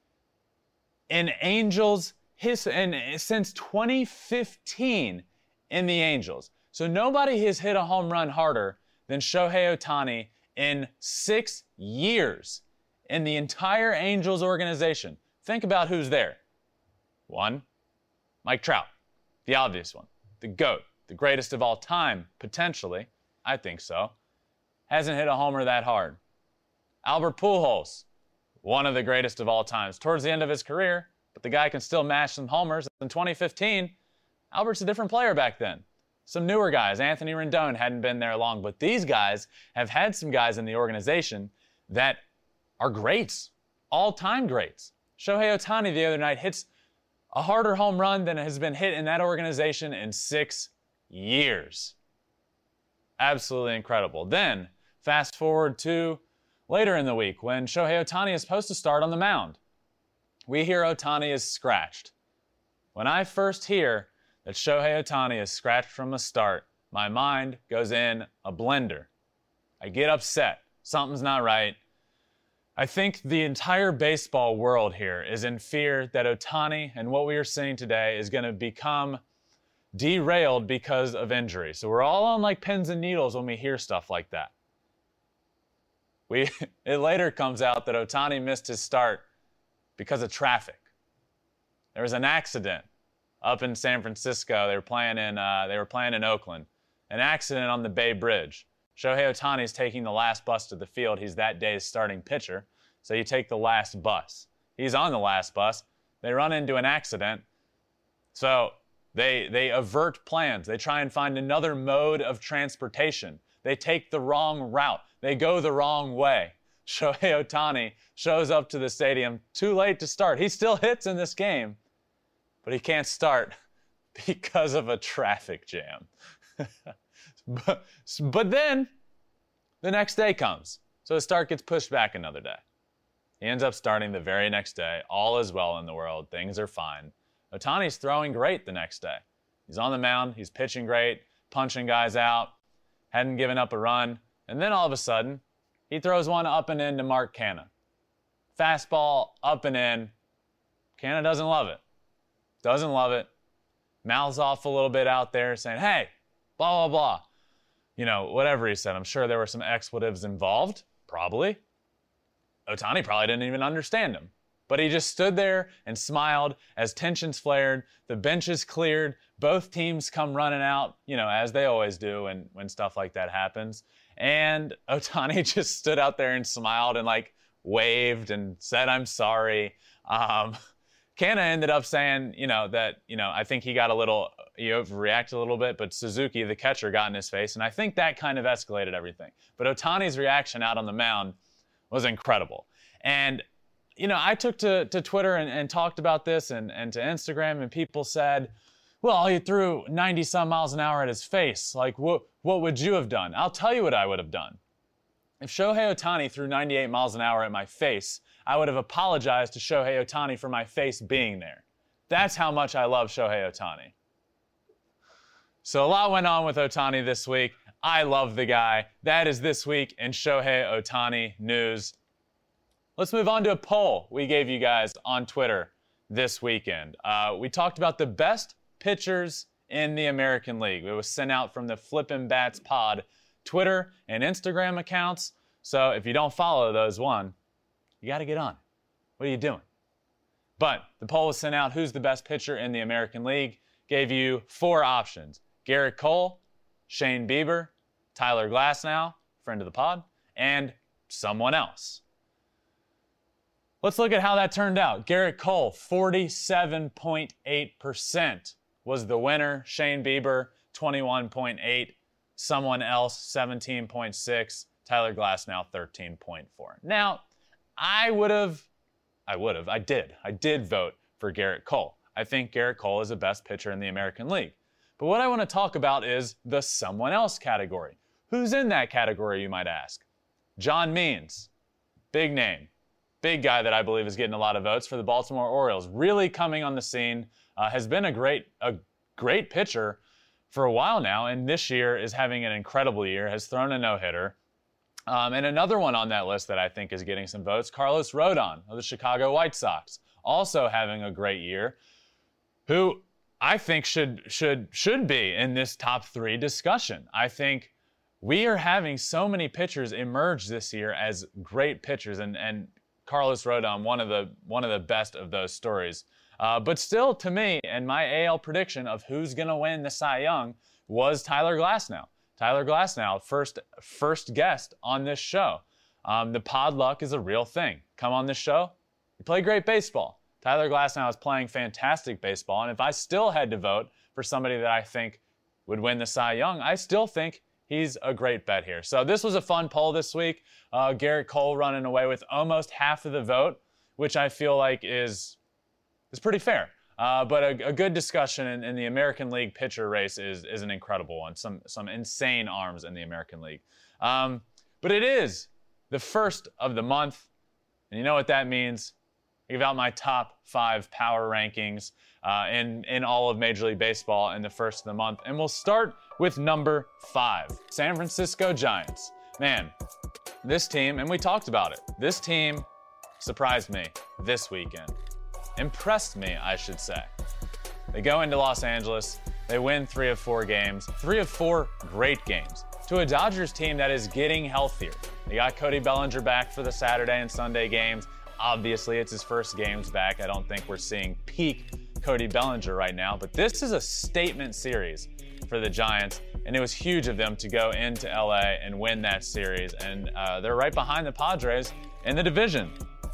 C: in Angels his and since twenty fifteen in the Angels. So nobody has hit a home run harder than Shohei Ohtani in six years in the entire Angels organization. Think about who's there. One, Mike Trout, the obvious one, the GOAT, the greatest of all time, potentially. I think so. Hasn't hit a homer that hard. Albert Pujols, one of the greatest of all times. Towards the end of his career, but the guy can still mash some homers. In twenty fifteen, Albert's a different player back then. Some newer guys, Anthony Rendon hadn't been there long, but these guys have had some guys in the organization that are greats, all-time greats. Shohei Ohtani the other night hits a harder home run than has been hit in that organization in six years. Absolutely incredible. Then, fast forward to later in the week when Shohei Ohtani is supposed to start on the mound. We hear Ohtani is scratched. When I first hear that Shohei Ohtani is scratched from the start, my mind goes in a blender. I get upset. Something's not right. I think the entire baseball world here is in fear that Ohtani and what we are seeing today is going to become derailed because of injury. So we're all on like pins and needles when we hear stuff like that. We, it later comes out that Ohtani missed his start because of traffic. There was an accident up in San Francisco. They were playing in uh, they were playing in Oakland. An accident on the Bay Bridge. Shohei Ohtani is taking the last bus to the field. He's that day's starting pitcher, so you take the last bus. He's on the last bus. They run into an accident, so they they avert plans. They try and find another mode of transportation. They take the wrong route. They go the wrong way. Shohei Ohtani shows up to the stadium too late to start. He still hits in this game, but he can't start because of a traffic jam. but, but then the next day comes. So his start gets pushed back another day. He ends up starting the very next day. All is well in the world. Things are fine. Ohtani's throwing great the next day. He's on the mound. He's pitching great, punching guys out, hadn't given up a run. And then all of a sudden, he throws one up and in to Mark Canha. Fastball up and in. Canha doesn't love it. Doesn't love it. Mouths off a little bit out there saying, hey, blah, blah, blah. You know, whatever he said. I'm sure there were some expletives involved. Probably. Ohtani probably didn't even understand him. But he just stood there and smiled as tensions flared. The benches cleared. Both teams come running out, you know, as they always do when, when stuff like that happens. And Ohtani just stood out there and smiled and like waved and said, I'm sorry. Um, Canha ended up saying, you know, that, you know, I think he got a little, he overreacted a little bit, but Suzuki, the catcher, got in his face. And I think that kind of escalated everything. But Ohtani's reaction out on the mound was incredible. And, you know, I took to, to Twitter and, and talked about this and, and to Instagram, and people said, well, he threw ninety some miles an hour at his face. Like, what, what would you have done? I'll tell you what I would have done. If Shohei Ohtani threw ninety-eight miles an hour at my face, I would have apologized to Shohei Ohtani for my face being there. That's how much I love Shohei Ohtani. So a lot went on with Ohtani this week. I love the guy. That is this week in Shohei Ohtani news. Let's move on to a poll we gave you guys on Twitter this weekend. Uh, we talked about the best pitchers in the American League. It was sent out from the Flippin' Bats Pod Twitter and Instagram accounts. So if you don't follow those, one, you got to get on. What are you doing? But the poll was sent out. Who's the best pitcher in the American League? Gave you four options. Garrett Cole, Shane Bieber, Tyler Glasnow, friend of the pod, and someone else. Let's look at how that turned out. Garrett Cole, forty-seven point eight percent was the winner. Shane Bieber, twenty-one point eight. Someone else, seventeen point six. Tyler Glasnow, thirteen point four. Now, I would have, I would have, I did. I did vote for Garrett Cole. I think Garrett Cole is the best pitcher in the American League. But what I want to talk about is the someone else category. Who's in that category, you might ask? John Means, big name. Big guy that I believe is getting a lot of votes for the Baltimore Orioles. Really coming on the scene uh, has been a great, a great pitcher for a while now, and this year is having an incredible year, has thrown a no-hitter. Um, and another one on that list that I think is getting some votes, Carlos Rodon of the Chicago White Sox, also having a great year, who I think should should should be in this top three discussion. I think we are having so many pitchers emerge this year as great pitchers, and, and Carlos Rodon, one of the one of the best of those stories. Uh, but still, to me, and my A L prediction of who's going to win the Cy Young was Tyler Glasnow. Tyler Glasnow, first first guest on this show. Um, the pod luck is a real thing. Come on this show, you play great baseball. Tyler Glasnow is playing fantastic baseball, and if I still had to vote for somebody that I think would win the Cy Young, I still think he's a great bet here. So this was a fun poll this week. Uh, Garrett Cole running away with almost half of the vote, which I feel like is is pretty fair. Uh, but a, a good discussion in, in the American League pitcher race is, is an incredible one. Some, some insane arms in the American League. Um, but it is the first of the month, and you know what that means. I give out my top five power rankings uh, in, in all of Major League Baseball in the first of the month. And we'll start with number five, San Francisco Giants. Man, this team, and we talked about it, this team surprised me this weekend. Impressed me, I should say. They go into Los Angeles, they win three of four games, three of four great games, to a Dodgers team that is getting healthier. They got Cody Bellinger back for the Saturday and Sunday games. Obviously, it's his first games back. I don't think we're seeing peak Cody Bellinger right now, but this is a statement series for the Giants, and it was huge of them to go into L A and win that series, and uh, they're right behind the Padres in the division.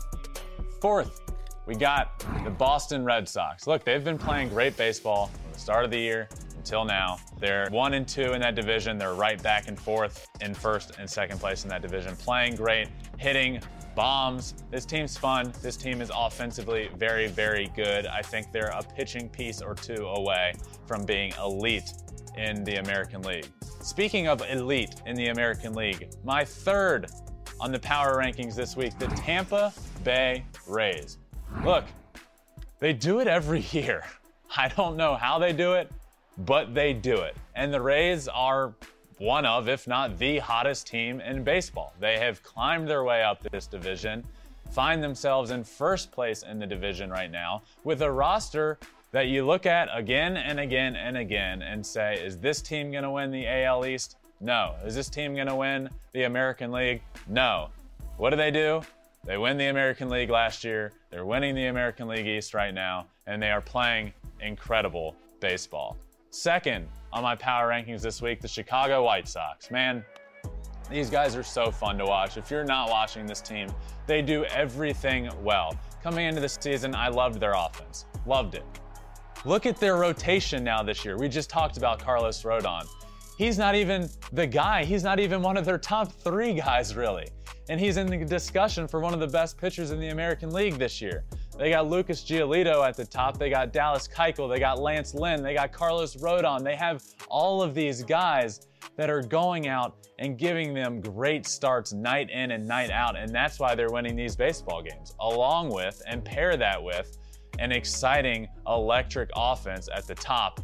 C: Fourth, we got the Boston Red Sox. Look, they've been playing great baseball from the start of the year until now. They're one and two in that division. They're right back and forth in first and second place in that division. Playing great, hitting bombs. This team's fun. This team is offensively very, very good. I think they're a pitching piece or two away from being elite in the American League. Speaking of elite in the American League, my third on the power rankings this week, the Tampa Bay Rays. Look, they do it every year. I don't know how they do it, but they do it. And the Rays are one of, if not the hottest team in baseball. They have climbed their way up this division, find themselves in first place in the division right now, with a roster that you look at again and again and again and say, is this team going to win the A L East? No. Is this team going to win the American League? No. What do they do? They win the American League last year. They're winning the American League East right now, and they are playing incredible baseball. Second on my power rankings this week, the Chicago White Sox. Man, these guys are so fun to watch. If you're not watching this team, they do everything well. Coming into this season, I loved their offense. Loved it. Look at their rotation now this year. We just talked about Carlos Rodon. He's not even the guy. He's not even one of their top three guys, really. And he's in the discussion for one of the best pitchers in the American League this year. They got Lucas Giolito at the top. They got Dallas Keuchel. They got Lance Lynn. They got Carlos Rodon. They have all of these guys that are going out and giving them great starts night in and night out. And that's why they're winning these baseball games, along with, and pair that with, an exciting electric offense at the top.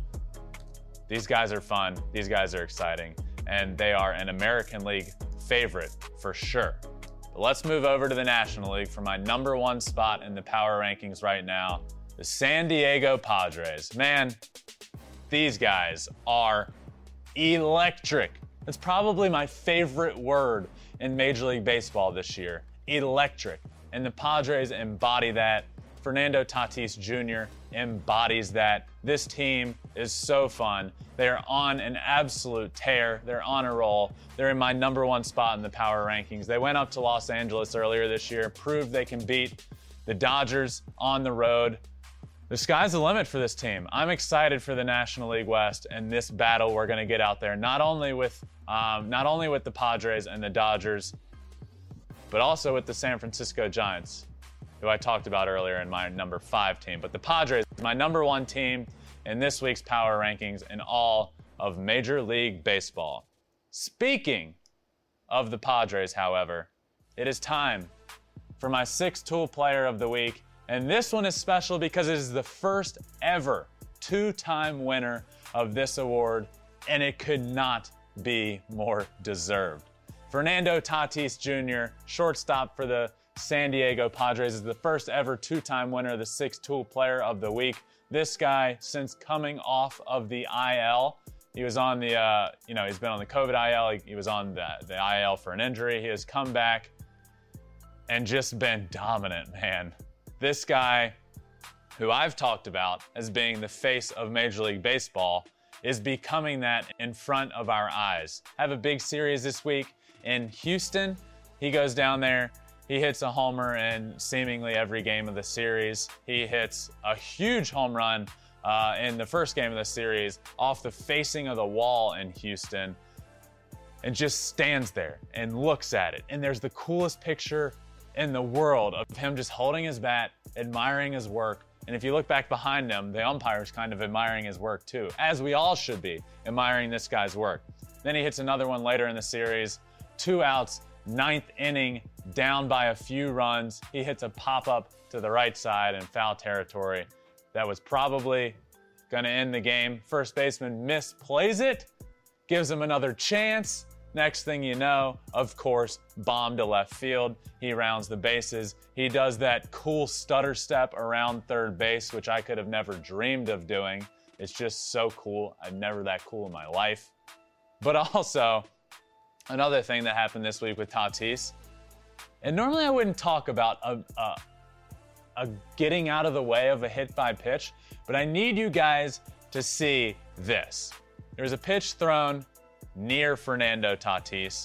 C: These guys are fun. These guys are exciting. And they are an American League favorite for sure. But let's move over to the National League for my number one spot in the power rankings right now, the San Diego Padres. Man, these guys are electric. That's probably my favorite word in Major League Baseball this year, electric. And the Padres embody that. Fernando Tatis Junior embodies that. This team is so fun. They're on an absolute tear. They're on a roll. They're in my number one spot in the power rankings. They went up to Los Angeles earlier this year, proved they can beat the Dodgers on the road. The sky's the limit for this team. I'm excited for the National League West and this battle we're going to get out there, not only with um, not only with the Padres and the Dodgers, but also with the San Francisco Giants, who I talked about earlier in my number five team. But the Padres is my number one team in this week's power rankings in all of Major League Baseball. Speaking of the Padres, however, it is time for my sixth tool player of the week. And this one is special because it is the first ever two-time winner of this award, and it could not be more deserved. Fernando Tatis Junior, shortstop for the San Diego Padres, is the first ever two-time winner of the Six-Tool Player of the Week. This guy, since coming off of the I L, he was on the, uh, you know, he's been on the COVID I L. He, he was on the, the I L for an injury. He has come back and just been dominant, man. This guy, who I've talked about as being the face of Major League Baseball, is becoming that in front of our eyes. Have a big series this week in Houston. He goes down there. He hits a homer in seemingly every game of the series. He hits a huge home run uh, in the first game of the series off the facing of the wall in Houston, and just stands there and looks at it. And there's the coolest picture in the world of him just holding his bat, admiring his work. And if you look back behind him, the umpire's kind of admiring his work too, as we all should be admiring this guy's work. Then he hits another one later in the series, two outs, ninth inning, down by a few runs. He hits a pop-up to the right side in foul territory that was probably going to end the game. First baseman misplays it, gives him another chance. Next thing you know, of course, bomb to left field. He rounds the bases. He does that cool stutter step around third base, which I could have never dreamed of doing. It's just so cool. I'm never that cool in my life. But also, another thing that happened this week with Tatis, and normally I wouldn't talk about a, a, a getting out of the way of a hit by pitch, but I need you guys to see this. There's a pitch thrown near Fernando Tatis,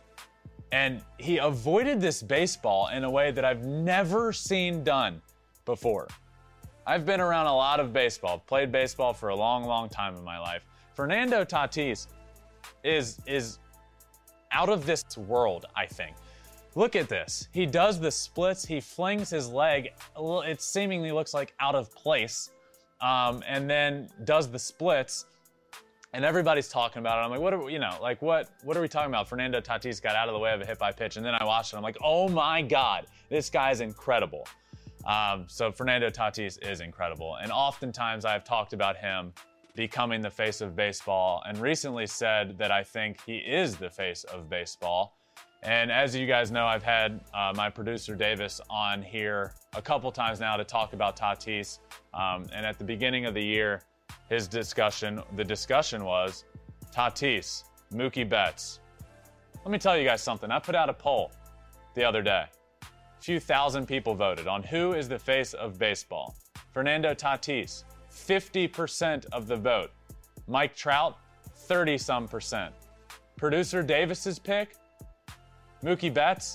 C: and he avoided this baseball in a way that I've never seen done before. I've been around a lot of baseball, played baseball for a long, long time in my life. Fernando Tatis is, is out of this world, I think. Look at this. He does the splits. He flings his leg. It seemingly looks like out of place, um, and then does the splits. And everybody's talking about it. I'm like, what are we, you know, like what, what are we talking about? Fernando Tatis got out of the way of a hit by pitch. And then I watched it. I'm like, oh my God, this guy's incredible. Um, so Fernando Tatis is incredible. And oftentimes I've talked about him becoming the face of baseball, and recently said that I think he is the face of baseball. And as you guys know, I've had uh, my producer Davis on here a couple times now to talk about Tatis. Um, and at the beginning of the year, his discussion, the discussion was Tatis, Mookie Betts. Let me tell you guys something. I put out a poll the other day. A few thousand people voted on who is the face of baseball. Fernando Tatis, fifty percent of the vote. Mike Trout, thirty some percent. Producer Davis's pick, Mookie Betts,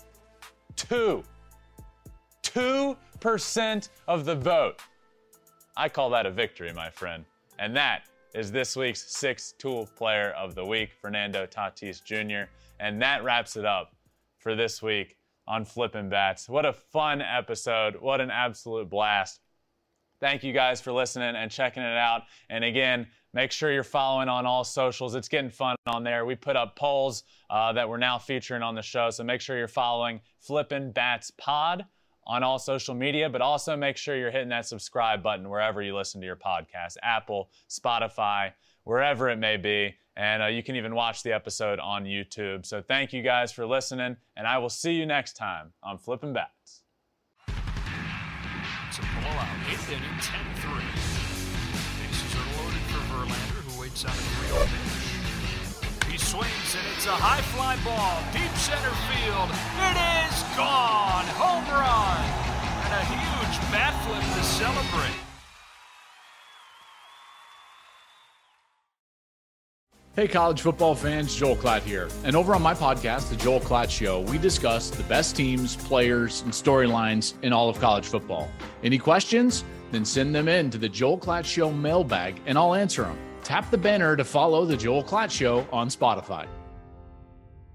C: two. two percent of the vote. I call that a victory, my friend. And that is this week's Six-Tool Player of the Week, Fernando Tatis Junior And that wraps it up for this week on Flippin' Bats. What a fun episode. What an absolute blast. Thank you guys for listening and checking it out. And again, make sure you're following on all socials. It's getting fun on there. We put up polls uh, that we're now featuring on the show. So make sure you're following Flippin' Bats Pod on all social media, but also make sure you're hitting that subscribe button wherever you listen to your podcast, Apple, Spotify, wherever it may be. And uh, you can even watch the episode on YouTube. So thank you guys for listening, and I will see you next time on Flippin' Bats.
B: It's a blowout, eighth inning, ten three. Bases are loaded for Verlander, who waits on a three oh pitch. He swings, and it's a high fly ball, deep center field. It is gone! Home run! And a huge bat flip to celebrate.
A: Hey, college football fans, Joel Klatt here. And over on my podcast, The Joel Klatt Show, we discuss the best teams, players, and storylines in all of college football. Any questions? Then send them in to the Joel Klatt Show mailbag, and I'll answer them. Tap the banner to follow The Joel Klatt Show on Spotify.